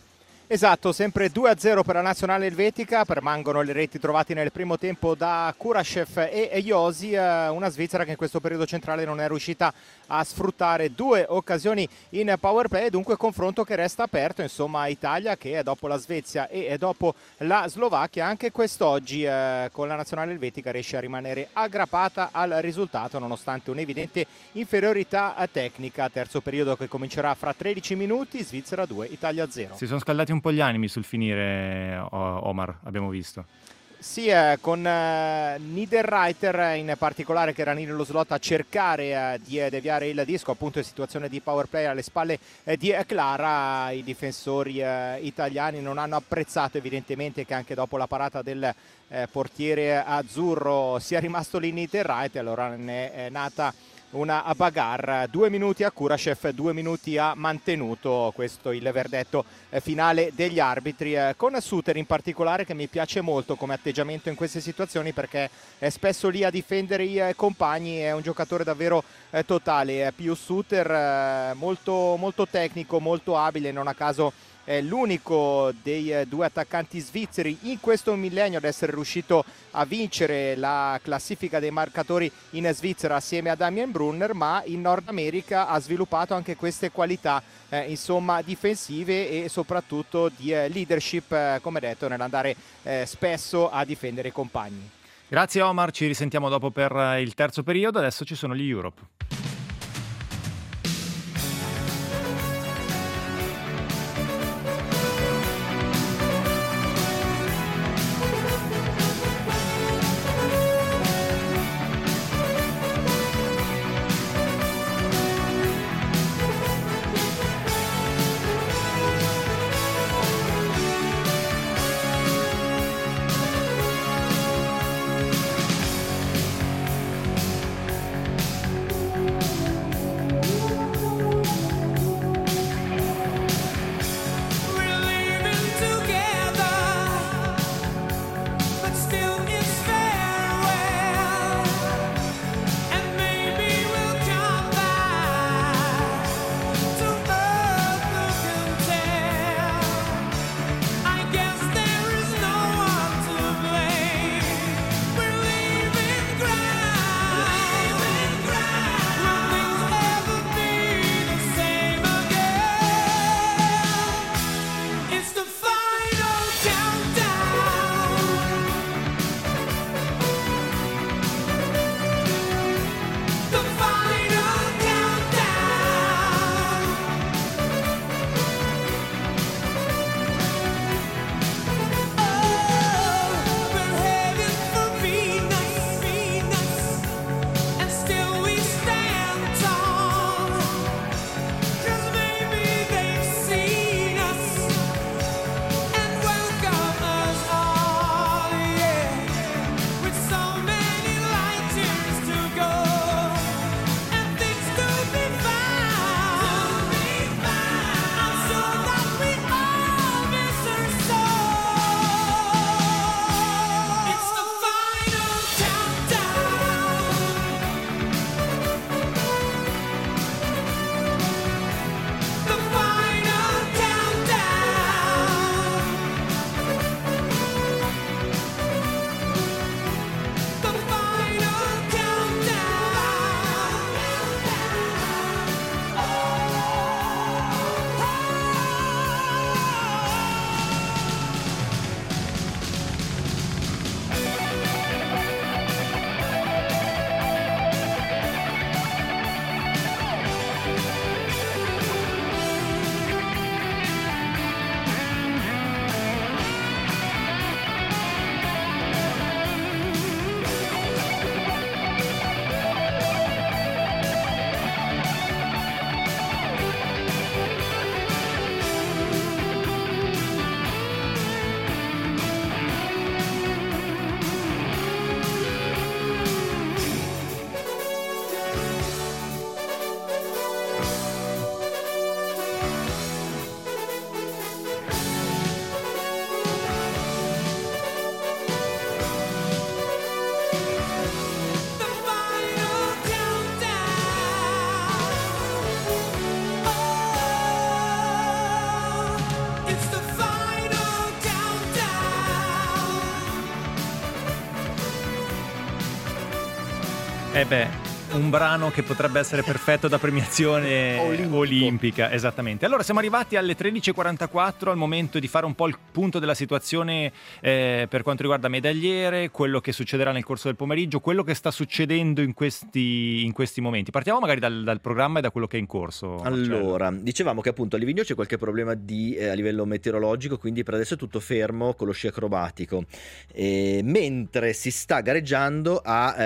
Esatto, sempre due a zero per la nazionale elvetica, permangono le reti trovate nel primo tempo da Kurashev e Josi, una Svizzera che in questo periodo centrale non è riuscita a sfruttare due occasioni in power play, dunque confronto che resta aperto, insomma Italia che dopo la Svezia e dopo la Slovacchia anche quest'oggi eh, con la nazionale elvetica riesce a rimanere aggrappata al risultato nonostante un'evidente inferiorità tecnica. Terzo periodo che comincerà fra tredici minuti, Svizzera due, Italia zero. Si sono scaldati un po' gli animi sul finire, Omar, abbiamo visto. Sì, eh, con eh, Niederreiter in particolare che era lì nello slot a cercare eh, di eh, deviare il disco, appunto in situazione di power play alle spalle eh, di Clara. I difensori eh, italiani non hanno apprezzato evidentemente che anche dopo la parata del eh, portiere azzurro sia rimasto lì Niederreiter, allora ne è nata una bagarre. Due minuti a Kurashev, due minuti ha mantenuto, questo il verdetto finale degli arbitri, con Suter in particolare che mi piace molto come atteggiamento in queste situazioni perché è spesso lì a difendere i compagni, è un giocatore davvero totale. Pius Suter molto, molto tecnico, molto abile, non a caso è l'unico dei due attaccanti svizzeri in questo millennio ad essere riuscito a vincere la classifica dei marcatori in Svizzera assieme a Damien Brunner, ma in Nord America ha sviluppato anche queste qualità eh, insomma difensive e soprattutto di eh, leadership, eh, come detto, nell'andare eh, spesso a difendere i compagni. Grazie Omar, ci risentiamo dopo per il terzo periodo, adesso ci sono gli Europe. Eh beh, un brano che potrebbe essere perfetto da premiazione Olimpico. olimpica, esattamente. Allora siamo arrivati alle tredici e quarantaquattro, al momento di fare un po' il punto della situazione eh, per quanto riguarda medagliere, quello che succederà nel corso del pomeriggio, quello che sta succedendo in questi, in questi momenti. Partiamo magari dal, dal programma e da quello che è in corso. Marcello. Allora, dicevamo che appunto a Livigno c'è qualche problema di, eh, a livello meteorologico, quindi per adesso è tutto fermo con lo sci acrobatico, e, mentre si sta gareggiando a,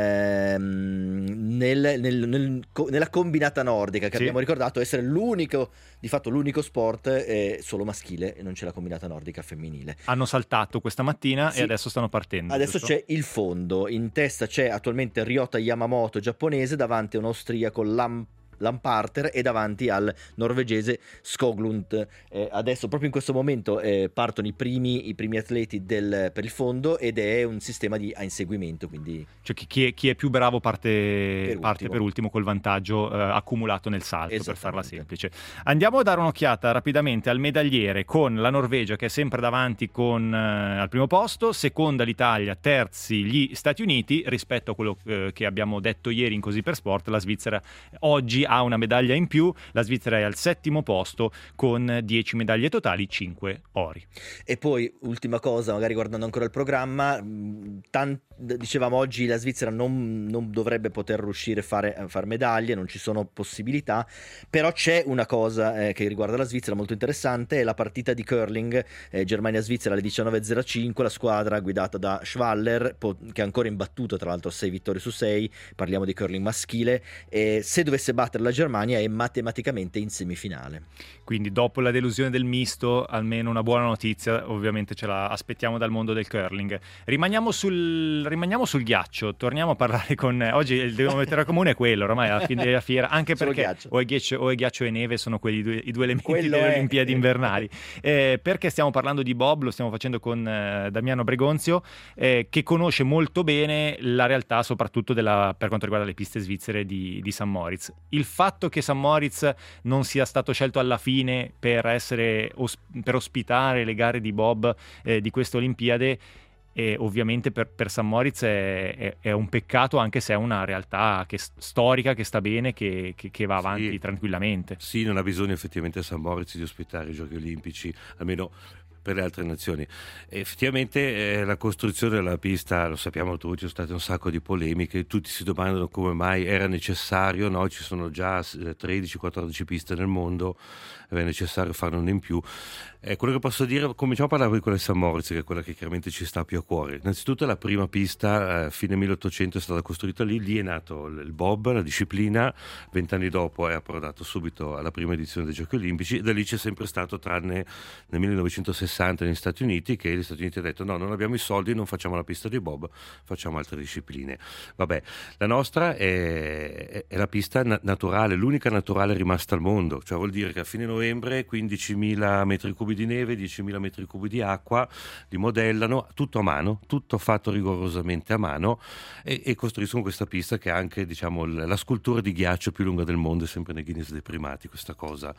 ehm, nel, nel, nel, co- nella combinata nordica, che Sì. abbiamo ricordato essere l'unico, di fatto l'unico sport eh, solo maschile, e non c'è la combinata nordica femminile. Hanno saltato questa mattina Sì. e adesso stanno partendo. Adesso giusto? c'è il fondo, in testa c'è attualmente Ryota Yamamoto giapponese, davanti a un austriaco Lam- Lamparter e davanti al norvegese Skoglund. Eh, adesso proprio in questo momento eh, partono i primi, i primi atleti del, per il fondo, ed è un sistema di a inseguimento, quindi Cioè chi, chi è, chi è più bravo parte Per parte ultimo. per ultimo col vantaggio eh, accumulato nel salto, per farla Esattamente. semplice. Andiamo a dare un'occhiata rapidamente al medagliere, con la Norvegia che è sempre davanti con, eh, al primo posto, seconda l'Italia, terzi gli Stati Uniti. Rispetto a quello eh, che abbiamo detto ieri in Così per Sport, la Svizzera oggi ha una medaglia in più, la Svizzera è al settimo posto con dieci medaglie totali, cinque ori. E poi, ultima cosa, magari guardando ancora il programma, mh, tan- dicevamo oggi la Svizzera non, non dovrebbe poter riuscire a fare, a fare medaglie, non ci sono possibilità, però c'è una cosa eh, che riguarda la Svizzera molto interessante, è la partita di curling eh, Germania-Svizzera alle diciannove e zero cinque, la squadra guidata da Schwaller, po- che è ancora imbattuto, tra l'altro sei vittorie su sei, parliamo di curling maschile, e se dovesse battere la Germania è matematicamente in semifinale. Quindi dopo la delusione del misto, almeno una buona notizia, ovviamente ce la aspettiamo dal mondo del curling. Rimaniamo sul, rimaniamo sul ghiaccio, torniamo a parlare con... Oggi il denominatore comune è quello, ormai alla fine della fiera, anche Solo perché ghiaccio. o è ghiaccio, o è ghiaccio e neve sono quelli due, i due elementi Quello delle è. Olimpiadi invernali. Eh, perché stiamo parlando di bob, lo stiamo facendo con eh, Damiano Bregonzio, eh, che conosce molto bene la realtà, soprattutto della, per quanto riguarda le piste svizzere di, di Saint Moritz. Il fatto che Saint Moritz non sia stato scelto alla fine per essere os- per ospitare le gare di bob eh, di queste Olimpiadi, e ovviamente per, per Saint Moritz è, è, è un peccato, anche se è una realtà che, storica, che sta bene, che, che, che va avanti Sì. tranquillamente. Sì, non ha bisogno effettivamente Saint Moritz di ospitare i Giochi Olimpici, almeno per le altre nazioni. Effettivamente eh, la costruzione della pista, lo sappiamo tutti, ci sono state un sacco di polemiche, tutti si domandano come mai era necessario, no? Ci sono già tredici quattordici piste nel mondo, è necessario farne una in più. Eh, quello che posso dire, cominciamo a parlare di quella di Saint Moritz, che è quella che chiaramente ci sta più a cuore. Innanzitutto la prima pista, eh, fine milleottocento, è stata costruita lì, lì è nato il bob, la disciplina, vent'anni dopo è approdato subito alla prima edizione dei Giochi Olimpici, e da lì c'è sempre stato, tranne nel millenovecentosessanta negli Stati Uniti, che gli Stati Uniti hanno detto no, non abbiamo i soldi, non facciamo la pista di bob, facciamo altre discipline. Vabbè, la nostra è, è, è la pista na- naturale, l'unica naturale rimasta al mondo, cioè vuol dire che a fine novembre quindicimila metri cubi di neve, diecimila metri cubi di acqua, li modellano, tutto a mano, tutto fatto rigorosamente a mano, e, e costruiscono questa pista che è anche, diciamo, l- la scultura di ghiaccio più lunga del mondo, è sempre nei Guinness dei primati questa cosa.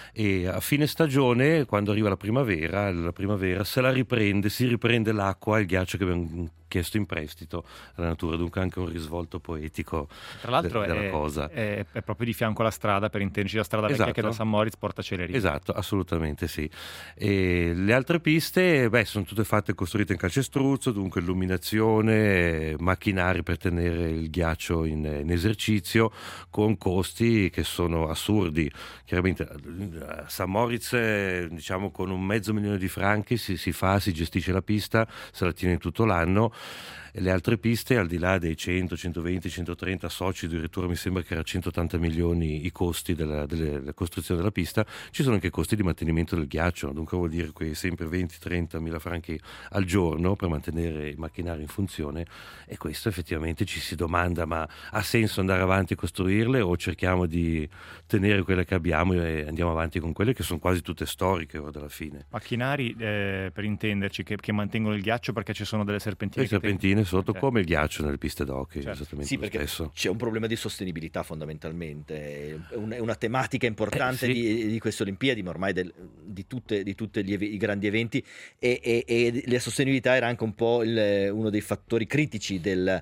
E a fine stagione, quando arriva la primavera, la primavera se la riprende, si riprende l'acqua e il ghiaccio che abbiamo chiesto in prestito alla natura, dunque anche un risvolto poetico Tra l'altro de- della è, cosa. è, è proprio di fianco alla strada, per intenderci, la strada vecchia Esatto. che da Saint Moritz porta a Celerino. Esatto, assolutamente sì. E le altre piste, beh, sono tutte fatte e costruite in calcestruzzo, dunque illuminazione, macchinari per tenere il ghiaccio in, in esercizio, con costi che sono assurdi. Chiaramente a Saint Moritz, eh, diciamo, con un mezzo milione di franchi si, si fa, si gestisce la pista, se la tiene tutto l'anno. E le altre piste, al di là dei cento, centoventi, centotrenta soci, addirittura mi sembra che era centottanta milioni i costi della, delle, della costruzione della pista, ci sono anche costi di mantenimento del ghiaccio, dunque vuol dire quei sempre venti trenta mila franchi al giorno per mantenere i macchinari in funzione, e questo effettivamente ci si domanda, ma ha senso andare avanti a costruirle o cerchiamo di tenere quelle che abbiamo e andiamo avanti con quelle che sono quasi tutte storiche ora alla fine? Macchinari, eh, per intenderci, che, che mantengono il ghiaccio, perché ci sono delle serpentine le serpentine sotto, Ok. come il ghiaccio nelle piste d'hockey, Certo. esattamente Sì, lo perché stesso. c'è un problema di sostenibilità fondamentalmente, è un- è una tematica importante Eh, sì. di, di queste Olimpiadi, ma ormai del- di tutti di tutte gli eve- i grandi eventi, e, e- e la sostenibilità era anche un po' il- uno dei fattori critici del,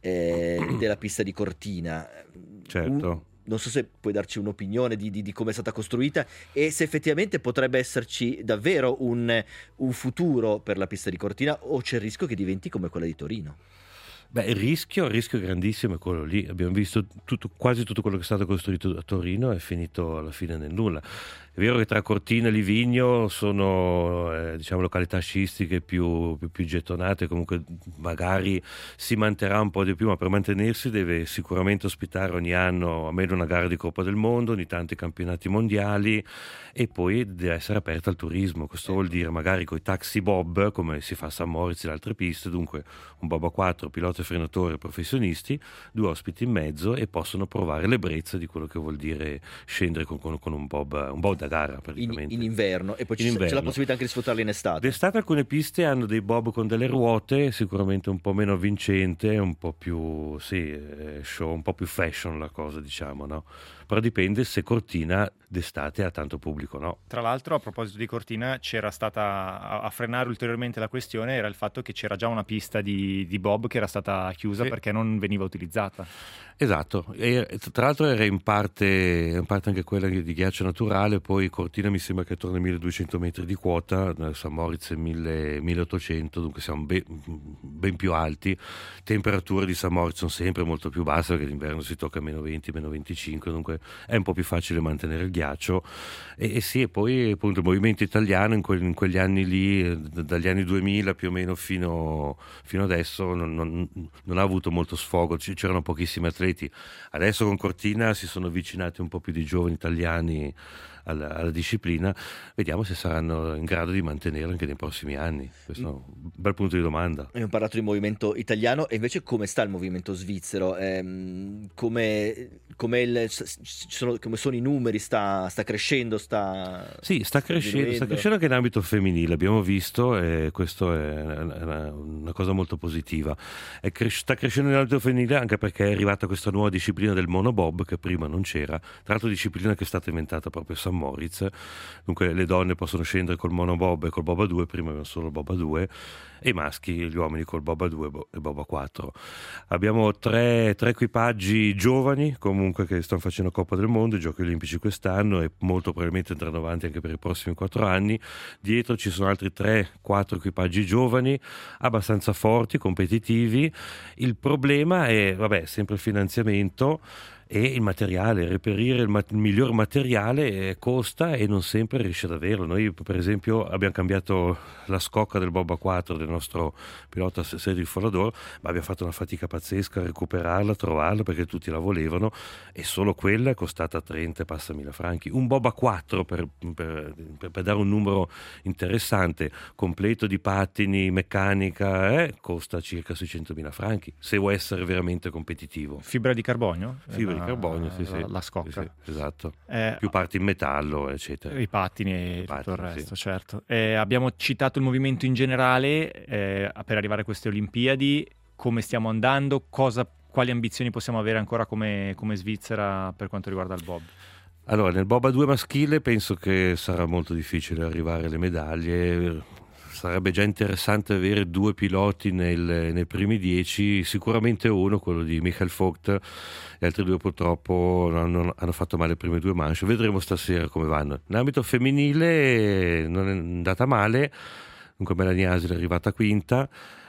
eh, della pista di Cortina. Certo. Un- non so se puoi darci un'opinione di, di- di come è stata costruita e se effettivamente potrebbe esserci davvero un, un futuro per la pista di Cortina, o c'è il rischio che diventi come quella di Torino. Beh, il rischio, il rischio grandissimo è quello lì. Abbiamo visto tutto- quasi tutto quello che è stato costruito a Torino è finito alla fine nel nulla. È vero che tra Cortina e Livigno sono eh, diciamo località sciistiche più, più, più gettonate, comunque magari si manterrà un po' di più, ma per mantenersi deve sicuramente ospitare ogni anno almeno una gara di Coppa del Mondo, ogni tanto i campionati mondiali, e poi deve essere aperta al turismo. Questo vuol dire magari con i taxi bob, come si fa a San Moritz e le altre piste, dunque un bob a quattro, pilota e frenatore professionisti, due ospiti in mezzo, e possono provare l'ebbrezza di quello che vuol dire scendere con, con- con un bob, un bob da gara In, praticamente. in inverno, e poi In ci- c'è la inverno. possibilità anche di sfruttarli in estate. D'estate alcune piste hanno dei bob con delle ruote, sicuramente un po' meno avvincente, un po' più sì, eh, show, un po' più fashion la cosa, diciamo, no? Però dipende se Cortina d'estate ha tanto pubblico, no? Tra l'altro, a proposito di Cortina, c'era stata a, a frenare ulteriormente la questione, era il fatto che c'era già una pista di, di bob che era stata chiusa Sì. perché non veniva utilizzata. Esatto, e tra l'altro era in parte, in parte anche quella di ghiaccio naturale, poi Cortina mi sembra che attorno ai milleduecento metri di quota, San Moritz è mille, milleottocento, dunque siamo ben, ben più alti. Temperature di San Moritz sono sempre molto più basse perché d'inverno si tocca a meno venti, meno venticinque, dunque è un po' più facile mantenere il ghiaccio. E, e sì, e poi appunto il movimento italiano in, quel- in quegli anni lì, eh, d- dagli anni duemila più o meno fino, fino adesso, non, non- non ha avuto molto sfogo, C- c'erano pochissimi atleti. Adesso con Cortina si sono avvicinati un po' più di giovani italiani alla, alla disciplina, vediamo se saranno in grado di mantenerla anche nei prossimi anni. Questo è un bel punto di domanda. Abbiamo parlato di movimento italiano, e invece come sta il movimento svizzero? Ehm, come, come, il- s- ci sono, come sono i numeri? Sta, sta crescendo? Sta, Sì, sta crescendo, sta diminuendo? crescendo anche in ambito femminile, abbiamo visto, e questo è una, una cosa molto positiva. È cres- sta crescendo in ambito femminile anche perché è arrivata questa nuova disciplina del monobob che prima non c'era, tra l'altro disciplina che è stata inventata proprio a San Moritz, dunque le donne possono scendere col monobob e col bob a due, prima avevano solo il bob a due, e i maschi, gli uomini col bob a due e bob a quattro. Abbiamo tre, tre equipaggi giovani comunque che stanno facendo Coppa del Mondo, i Giochi Olimpici quest'anno, e molto probabilmente andranno avanti anche per i prossimi quattro anni. Dietro ci sono altri tre quattro equipaggi giovani abbastanza forti, competitivi. Il problema è, vabbè, sempre il finanziamento e il materiale, reperire il, ma- il miglior materiale eh, costa e non sempre riesce ad averlo. Noi per esempio abbiamo cambiato la scocca del bob a quattro del nostro pilota Cédric Folador, ma abbiamo fatto una fatica pazzesca a recuperarla, a trovarla, perché tutti la volevano, e solo quella è costata trenta e passa mila franchi. Un bob a quattro, per, per, per- per dare un numero interessante, completo di pattini, meccanica, eh, costa circa seicentomila franchi, se vuoi essere veramente competitivo. Fibra di carbonio? Fibra di La- carbonio, sì, la, sì. la scocca. Sì, sì, esatto. Eh, Più parti in metallo, eccetera. I pattini e I tutto il pattini, resto, sì. certo. Eh, abbiamo citato il movimento in generale eh, per arrivare a queste Olimpiadi, come stiamo andando, cosa, quali ambizioni possiamo avere ancora come, come Svizzera per quanto riguarda il bob? Allora, nel bob a due maschile penso che sarà molto difficile arrivare alle medaglie. Sarebbe già interessante avere due piloti nel- nei primi dieci, sicuramente uno, quello di Michael Vogt, gli altri due purtroppo hanno, hanno fatto male le prime due manche. Vedremo stasera come vanno. In ambito femminile non è andata male, dunque Melanie Asel è arrivata quinta,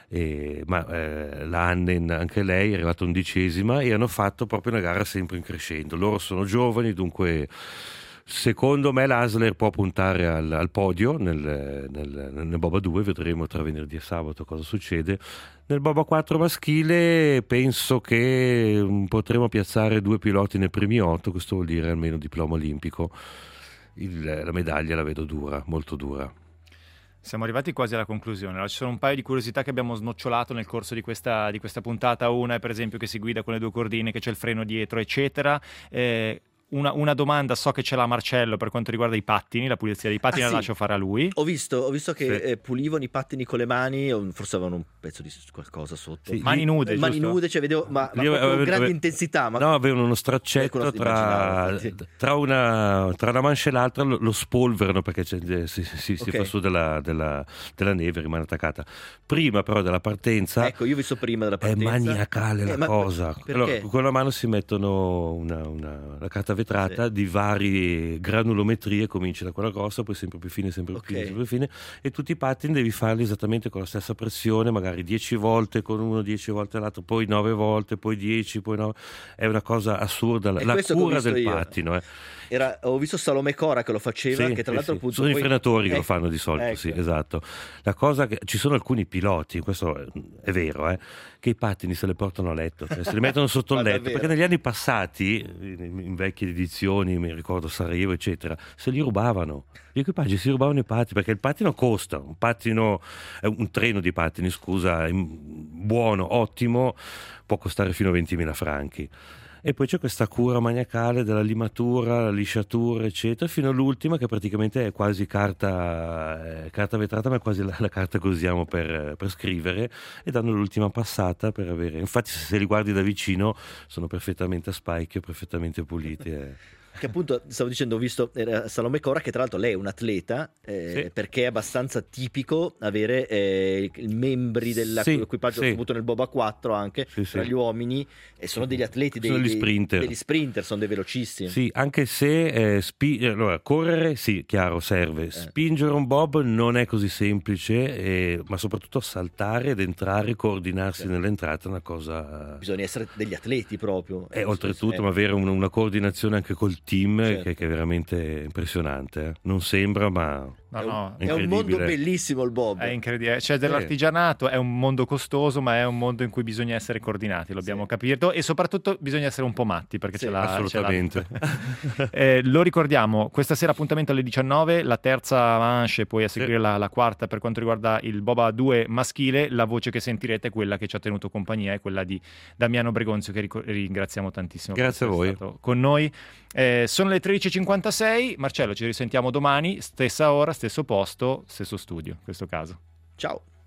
e, ma eh, la Annen anche lei è arrivata undicesima, e hanno fatto proprio una gara sempre in crescendo. Loro sono giovani, dunque secondo me l'Asler può puntare al, al podio nel, nel, nel bob a due, vedremo tra venerdì e sabato cosa succede. Nel bob a quattro maschile penso che mm, potremo piazzare due piloti nei primi otto, questo vuol dire almeno diploma olimpico. Il- la medaglia la vedo dura, molto dura. Siamo arrivati quasi alla conclusione. Allora, ci sono un paio di curiosità che abbiamo snocciolato nel corso di questa, di questa puntata. Una è per esempio che si guida con le due cordine, che c'è il freno dietro, eccetera. Eh, una, una domanda, so che ce l'ha Marcello per quanto riguarda i pattini, la pulizia dei pattini Ah, la sì. lascio fare a lui. Ho visto, ho visto che Sì. eh, pulivano i pattini con le mani, o forse avevano un pezzo di qualcosa sotto. Sì, Mani nude, Mani giusto? nude, cioè vedevo, ma, ma Lì proprio aveva- grande aveva- intensità. Ma... No, avevano uno Eh, straccetto quello tra, immaginavo, sì. tra, una, tra una mancia e l'altra, lo, lo spolverano perché c'è- si, si, si Ok. fa su della, della, della neve, rimane attaccata. Prima però della partenza Ecco, io ho visto prima della è partenza. maniacale Eh, la ma- cosa. perché? Allora, con la mano si mettono una, una- la carta vetrata Sì. di varie granulometrie, cominci da quella grossa, poi sempre più fine, sempre più Ok. fine, sempre più fine, e tutti i pattini devi farli esattamente con la stessa pressione, magari dieci volte con uno, dieci volte l'altro, poi nove volte, poi dieci, poi nove. È una cosa assurda, la, È la questo che ho cura visto del io. pattino. Eh. Era, ho visto Salome Cora che lo faceva, Sì, che tra sì, l'altro sì. appunto sono i poi- frenatori che lo Ecco, fanno di solito, ecco. sì, esatto. La cosa che ci sono alcuni piloti, questo è- è vero, eh, che i pattini se le portano a letto, cioè se li mettono sotto il Ma letto, davvero? perché negli anni passati, in, in vecchie edizioni, mi ricordo Sarajevo, eccetera, se li rubavano. Gli equipaggi si rubavano i pattini, perché il pattino costa, un pattino, eh, un treno di pattini, scusa, in- buono, ottimo, può costare fino a ventimila franchi. E poi c'è questa cura maniacale della limatura, la lisciatura, eccetera, fino all'ultima che praticamente è quasi carta, eh, carta vetrata, ma è quasi la, la carta che usiamo per, per scrivere, e danno l'ultima passata per avere. Infatti, se li guardi da vicino, sono perfettamente a specchio, perfettamente puliti. eh. Che appunto stavo dicendo, ho visto era Salome Cora, che tra l'altro lei è un atleta, eh, Sì. perché è abbastanza tipico avere eh, i membri Sì, dell'equipaggio, sì. soprattutto nel Boba quattro anche, Sì, sì. tra gli uomini, e sono degli atleti, dei, Sono degli dei- sprinter. degli sprinter, sono dei velocissimi. Sì, anche se eh, spi- allora, correre, sì, chiaro, serve. Spingere un bob non è così semplice, eh, ma soprattutto saltare ed entrare, coordinarsi Sì. nell'entrata è una cosa. Bisogna essere degli atleti proprio. E Eh, oltretutto, eh, ma avere un- una coordinazione anche col team Certo. che, che è veramente impressionante. eh. Non sembra, ma No, è, un, no, è un mondo incredibile. bellissimo il bob. è incredibile. C'è dell'artigianato, è un mondo costoso, ma è un mondo in cui bisogna essere coordinati, lo abbiamo Sì. capito, e soprattutto bisogna essere un po' matti, perché Sì, ce l'ha, assolutamente. ce l'ha. Eh, lo ricordiamo, questa sera appuntamento alle diciannove, la terza manche, poi a seguire la, la quarta per quanto riguarda il Boba due maschile. La voce che sentirete è quella che ci ha tenuto compagnia, è quella di Damiano Bregonzio, che ricor- ringraziamo tantissimo. per Grazie a essere voi. stato con noi. Eh, sono le tredici e cinquantasei, Marcello, ci risentiamo domani, stessa ora, stesso posto, stesso studio in questo caso. Ciao.